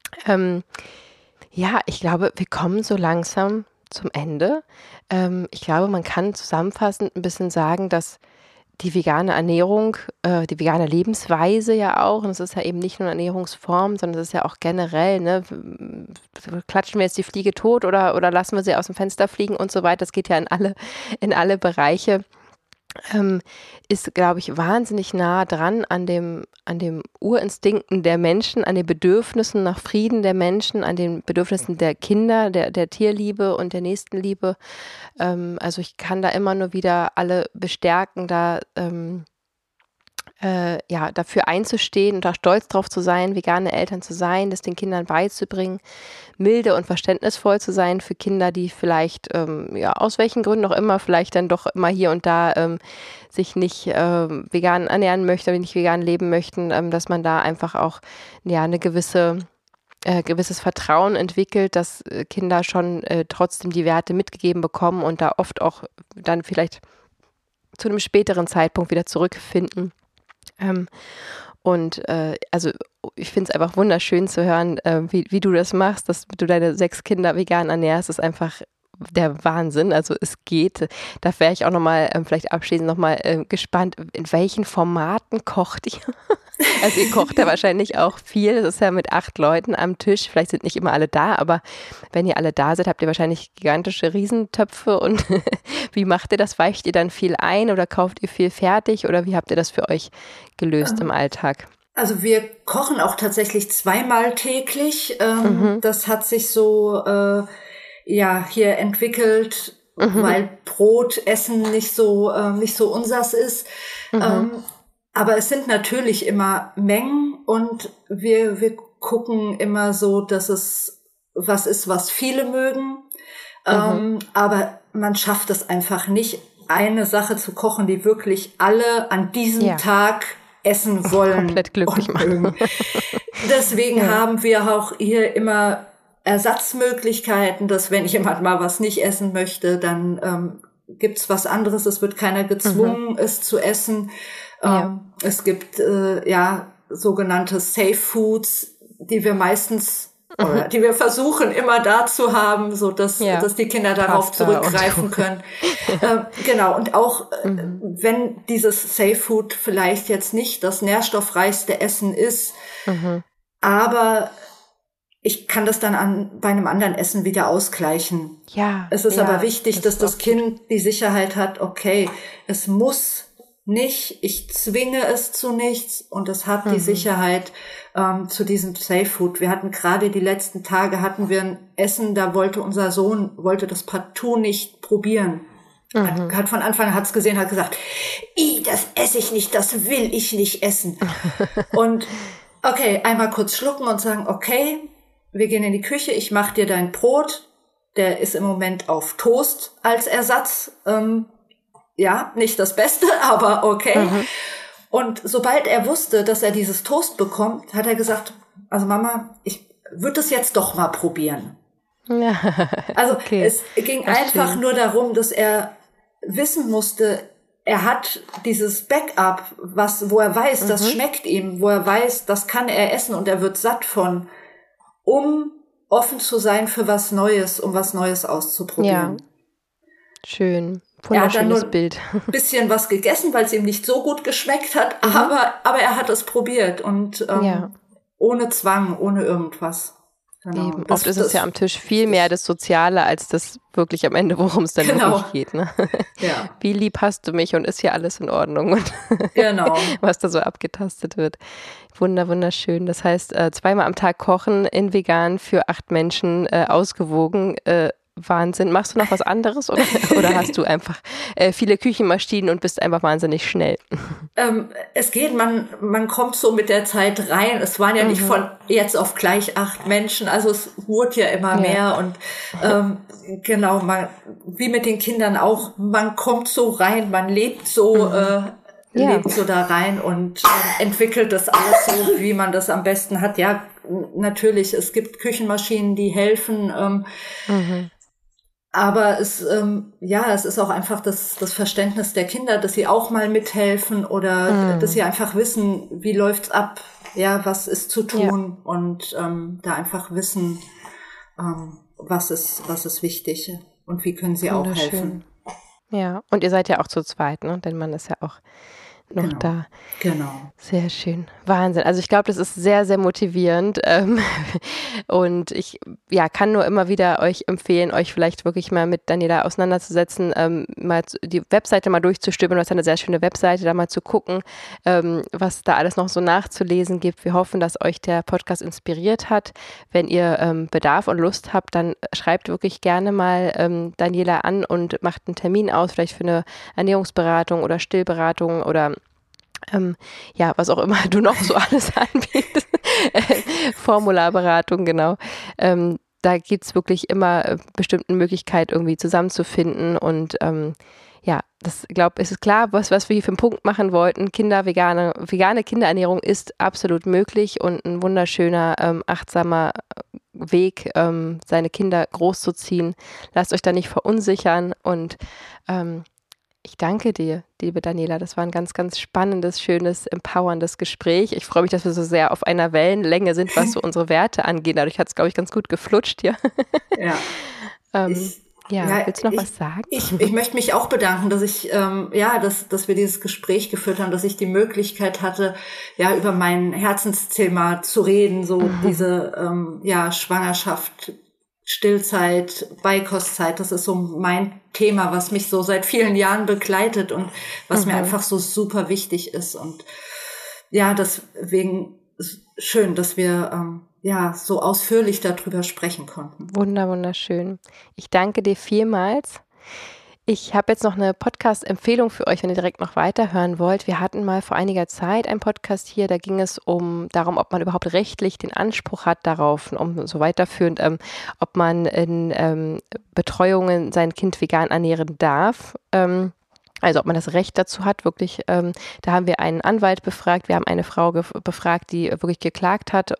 Ich glaube, wir kommen so langsam zum Ende. Ich glaube, man kann zusammenfassend ein bisschen sagen, dass die vegane Ernährung, die vegane Lebensweise ja auch, und es ist ja eben nicht nur eine Ernährungsform, sondern es ist ja auch generell, ne, klatschen wir jetzt die Fliege tot oder lassen wir sie aus dem Fenster fliegen und so weiter. Das geht ja in alle Bereiche. Ist, glaube ich, wahnsinnig nah dran an dem Urinstinkten der Menschen, an den Bedürfnissen nach Frieden der Menschen, an den Bedürfnissen der Kinder, der Tierliebe und der Nächstenliebe. Also ich kann da immer nur wieder alle bestärken, da dafür einzustehen und da stolz drauf zu sein, vegane Eltern zu sein, das den Kindern beizubringen, milde und verständnisvoll zu sein für Kinder, die vielleicht, aus welchen Gründen auch immer, vielleicht dann doch immer hier und da sich nicht vegan ernähren möchten oder nicht vegan leben möchten, dass man da einfach auch eine gewisses Vertrauen entwickelt, dass Kinder schon trotzdem die Werte mitgegeben bekommen und da oft auch dann vielleicht zu einem späteren Zeitpunkt wieder zurückfinden. Also ich finde es einfach wunderschön zu hören, wie du das machst, dass du deine 6 Kinder vegan ernährst, ist einfach der Wahnsinn. Also es geht. Da wäre ich auch nochmal, vielleicht abschließend nochmal gespannt, in welchen Formaten kocht ihr? Also ihr kocht ja wahrscheinlich auch viel. Das ist ja mit 8 Leuten am Tisch. Vielleicht sind nicht immer alle da, aber wenn ihr alle da seid, habt ihr wahrscheinlich gigantische Riesentöpfe. Und wie macht ihr das? Weicht ihr dann viel ein oder kauft ihr viel fertig? Oder wie habt ihr das für euch gelöst im Alltag? Also wir kochen auch tatsächlich 2-mal täglich. Das hat sich so hier entwickelt, weil Brot essen nicht so unsers ist. Aber es sind natürlich immer Mengen und wir gucken immer so, dass es was ist, was viele mögen. Aber man schafft es einfach nicht, eine Sache zu kochen, die wirklich alle an diesem Tag essen wollen. Komplett glücklich machen. Deswegen haben wir auch hier immer Ersatzmöglichkeiten, dass wenn jemand mal was nicht essen möchte, dann gibt's was anderes. Es wird keiner gezwungen, es zu essen. Es gibt sogenannte Safe Foods, die wir meistens oder die wir versuchen immer da zu haben, so dass die Kinder darauf zurückgreifen können. Genau. Und auch wenn dieses Safe Food vielleicht jetzt nicht das nährstoffreichste Essen ist, aber ich kann das dann bei einem anderen Essen wieder ausgleichen. Ja. Es ist aber wichtig, dass das Kind die Sicherheit hat, okay, es muss nicht, ich zwinge es zu nichts und es hat die Sicherheit zu diesem Safe Food. Wir hatten gerade die letzten Tage ein Essen, da wollte unser Sohn das partout nicht probieren. Hat von Anfang hat's gesehen, hat gesagt, das esse ich nicht, das will ich nicht essen. Und okay, einmal kurz schlucken und sagen, okay, wir gehen in die Küche, ich mache dir dein Brot, der ist im Moment auf Toast als Ersatz, nicht das Beste, aber okay. Und sobald er wusste, dass er dieses Toast bekommt, hat er gesagt, also Mama, ich würde es jetzt doch mal probieren. Ja. Also es ging einfach nur darum, dass er wissen musste, er hat dieses Backup, wo er weiß, das schmeckt ihm, wo er weiß, das kann er essen und er wird satt von, um offen zu sein für was Neues, um was Neues auszuprobieren. Ja. Schön. Er hat dann nur Bild. ein bisschen was gegessen, weil es ihm nicht so gut geschmeckt hat, aber er hat es probiert und ohne Zwang, ohne irgendwas. Genau. Eben. Oft ist es ja am Tisch viel mehr das Soziale, als das wirklich am Ende, worum es dann wirklich geht. Ne? Ja. Wie lieb hast du mich und ist hier alles in Ordnung? Und was da so abgetastet wird. Wunderschön. Das heißt, 2-mal am Tag kochen in vegan für 8 Menschen, ausgewogen. Wahnsinn. Machst du noch was anderes oder hast du einfach viele Küchenmaschinen und bist einfach wahnsinnig schnell? Es geht, man kommt so mit der Zeit rein. Es waren ja nicht von jetzt auf gleich 8 Menschen, also es wurde ja immer mehr und wie mit den Kindern auch, man kommt so rein, man lebt so lebt so da rein und entwickelt das alles so, wie man das am besten hat. Ja, natürlich, es gibt Küchenmaschinen, die helfen, aber es ist auch einfach das Verständnis der Kinder, dass sie auch mal mithelfen oder dass sie einfach wissen, wie läuft's ab, was ist zu tun und da einfach wissen, was ist wichtig und wie können sie auch helfen. Ja, und ihr seid ja auch zu zweit, ne? Dein Mann ist ja auch noch da. Genau. Sehr schön. Wahnsinn. Also ich glaube, das ist sehr, sehr motivierend. Und ich kann nur immer wieder euch empfehlen, euch vielleicht wirklich mal mit Daniela auseinanderzusetzen, mal die Webseite mal durchzustimmen. Du hast eine sehr schöne Webseite, da mal zu gucken, was da alles noch so nachzulesen gibt. Wir hoffen, dass euch der Podcast inspiriert hat. Wenn ihr Bedarf und Lust habt, dann schreibt wirklich gerne mal Daniela an und macht einen Termin aus, vielleicht für eine Ernährungsberatung oder Stillberatung oder was auch immer du noch so alles anbietest. Formularberatung, genau. Da gibt's wirklich immer bestimmte Möglichkeit, irgendwie zusammenzufinden und das es ist klar, was wir hier für einen Punkt machen wollten. Vegane Kinderernährung ist absolut möglich und ein wunderschöner, achtsamer Weg, seine Kinder großzuziehen. Lasst euch da nicht verunsichern und ich danke dir, liebe Daniela. Das war ein ganz, ganz spannendes, schönes, empowerndes Gespräch. Ich freue mich, dass wir so sehr auf einer Wellenlänge sind, was so unsere Werte angeht. Dadurch hat es, glaube ich, ganz gut geflutscht hier. Ja. Willst du noch was sagen? Ich möchte mich auch bedanken, dass ich, dass wir dieses Gespräch geführt haben, dass ich die Möglichkeit hatte, über mein Herzensthema zu reden, so diese, Schwangerschaft, Stillzeit, Beikostzeit, das ist so mein Thema, was mich so seit vielen Jahren begleitet und was mir einfach so super wichtig ist. Und deswegen schön, dass wir so ausführlich darüber sprechen konnten. Wunderschön. Ich danke dir vielmals. Ich habe jetzt noch eine Podcast-Empfehlung für euch, wenn ihr direkt noch weiterhören wollt. Wir hatten mal vor einiger Zeit einen Podcast hier, da ging es darum, ob man überhaupt rechtlich den Anspruch hat darauf, so weiterführend, ob man in Betreuungen sein Kind vegan ernähren darf. Also ob man das Recht dazu hat, wirklich, da haben wir einen Anwalt befragt, wir haben eine Frau befragt, die wirklich geklagt hat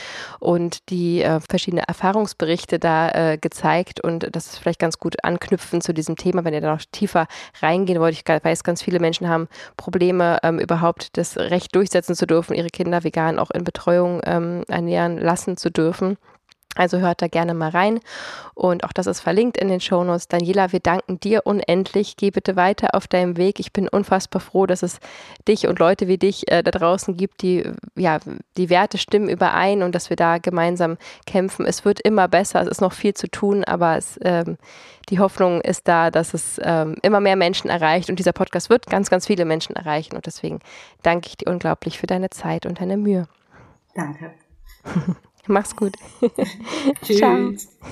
und die verschiedene Erfahrungsberichte da gezeigt, und das ist vielleicht ganz gut anknüpfen zu diesem Thema, wenn ihr da noch tiefer reingehen wollt. Ich weiß, ganz viele Menschen haben Probleme, überhaupt das Recht durchsetzen zu dürfen, ihre Kinder vegan auch in Betreuung ernähren lassen zu dürfen. Also hört da gerne mal rein, und auch das ist verlinkt in den Shownotes. Daniela, wir danken dir unendlich. Geh bitte weiter auf deinem Weg. Ich bin unfassbar froh, dass es dich und Leute wie dich da draußen gibt, die Werte stimmen überein und dass wir da gemeinsam kämpfen. Es wird immer besser, es ist noch viel zu tun, aber die Hoffnung ist da, dass es immer mehr Menschen erreicht, und dieser Podcast wird ganz, ganz viele Menschen erreichen, und deswegen danke ich dir unglaublich für deine Zeit und deine Mühe. Danke. Mach's gut. Tschüss. Ciao.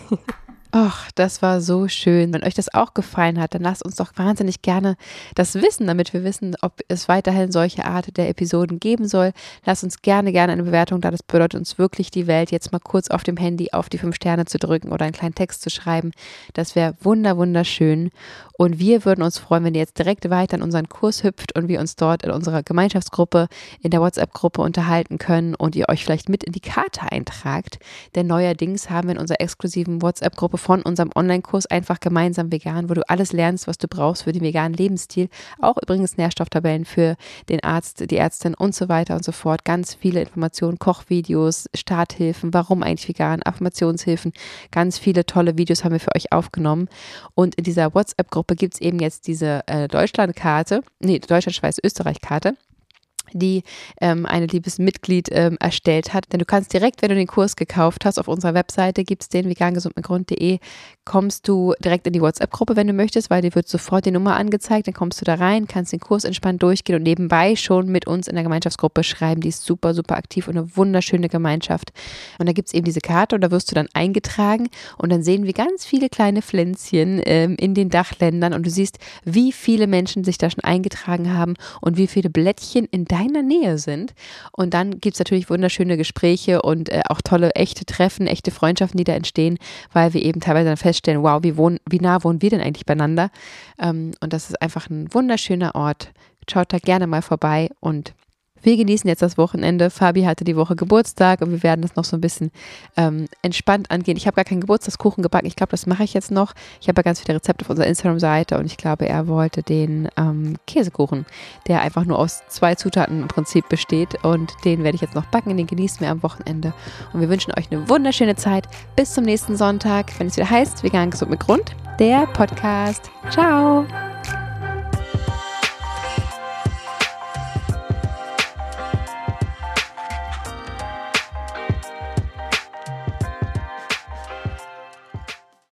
Och, das war so schön. Wenn euch das auch gefallen hat, dann lasst uns doch wahnsinnig gerne das wissen, damit wir wissen, ob es weiterhin solche Art der Episoden geben soll. Lasst uns gerne eine Bewertung da. Das bedeutet uns wirklich die Welt, jetzt mal kurz auf dem Handy auf die 5 Sterne zu drücken oder einen kleinen Text zu schreiben. Das wäre wunderschön. Und wir würden uns freuen, wenn ihr jetzt direkt weiter in unseren Kurs hüpft und wir uns dort in unserer Gemeinschaftsgruppe, in der WhatsApp-Gruppe unterhalten können und ihr euch vielleicht mit in die Karte eintragt. Denn neuerdings haben wir in unserer exklusiven WhatsApp-Gruppe von unserem Online-Kurs Einfach gemeinsam vegan, wo du alles lernst, was du brauchst für den veganen Lebensstil. Auch übrigens Nährstofftabellen für den Arzt, die Ärztin und so weiter und so fort. Ganz viele Informationen, Kochvideos, Starthilfen, warum eigentlich vegan, Affirmationshilfen. Ganz viele tolle Videos haben wir für euch aufgenommen. Und in dieser WhatsApp-Gruppe gibt es eben jetzt diese Deutschland-Schweiz, Österreich-Karte, die eine liebes Mitglied erstellt hat. Denn du kannst direkt, wenn du den Kurs gekauft hast, auf unserer Webseite gibt es den vegangesundmitgrund.de, kommst du direkt in die WhatsApp-Gruppe, wenn du möchtest, weil dir wird sofort die Nummer angezeigt, dann kommst du da rein, kannst den Kurs entspannt durchgehen und nebenbei schon mit uns in der Gemeinschaftsgruppe schreiben. Die ist super aktiv und eine wunderschöne Gemeinschaft. Und da gibt es eben diese Karte und da wirst du dann eingetragen und dann sehen wir ganz viele kleine Pflänzchen in den Dachländern und du siehst, wie viele Menschen sich da schon eingetragen haben und wie viele Blättchen in deiner Nähe sind. Und dann gibt es natürlich wunderschöne Gespräche und auch tolle, echte Treffen, echte Freundschaften, die da entstehen, weil wir eben teilweise dann feststellen, wow, wie nah wohnen wir denn eigentlich beieinander? Und das ist einfach ein wunderschöner Ort. Schaut da gerne mal vorbei und wir genießen jetzt das Wochenende. Fabi hatte die Woche Geburtstag und wir werden das noch so ein bisschen entspannt angehen. Ich habe gar keinen Geburtstagskuchen gebacken. Ich glaube, das mache ich jetzt noch. Ich habe ja ganz viele Rezepte auf unserer Instagram-Seite und ich glaube, er wollte den Käsekuchen, der einfach nur aus 2 Zutaten im Prinzip besteht, und den werde ich jetzt noch backen. Den genießen wir am Wochenende und wir wünschen euch eine wunderschöne Zeit. Bis zum nächsten Sonntag, wenn es wieder heißt, Vegan gesund mit Grund, der Podcast. Ciao!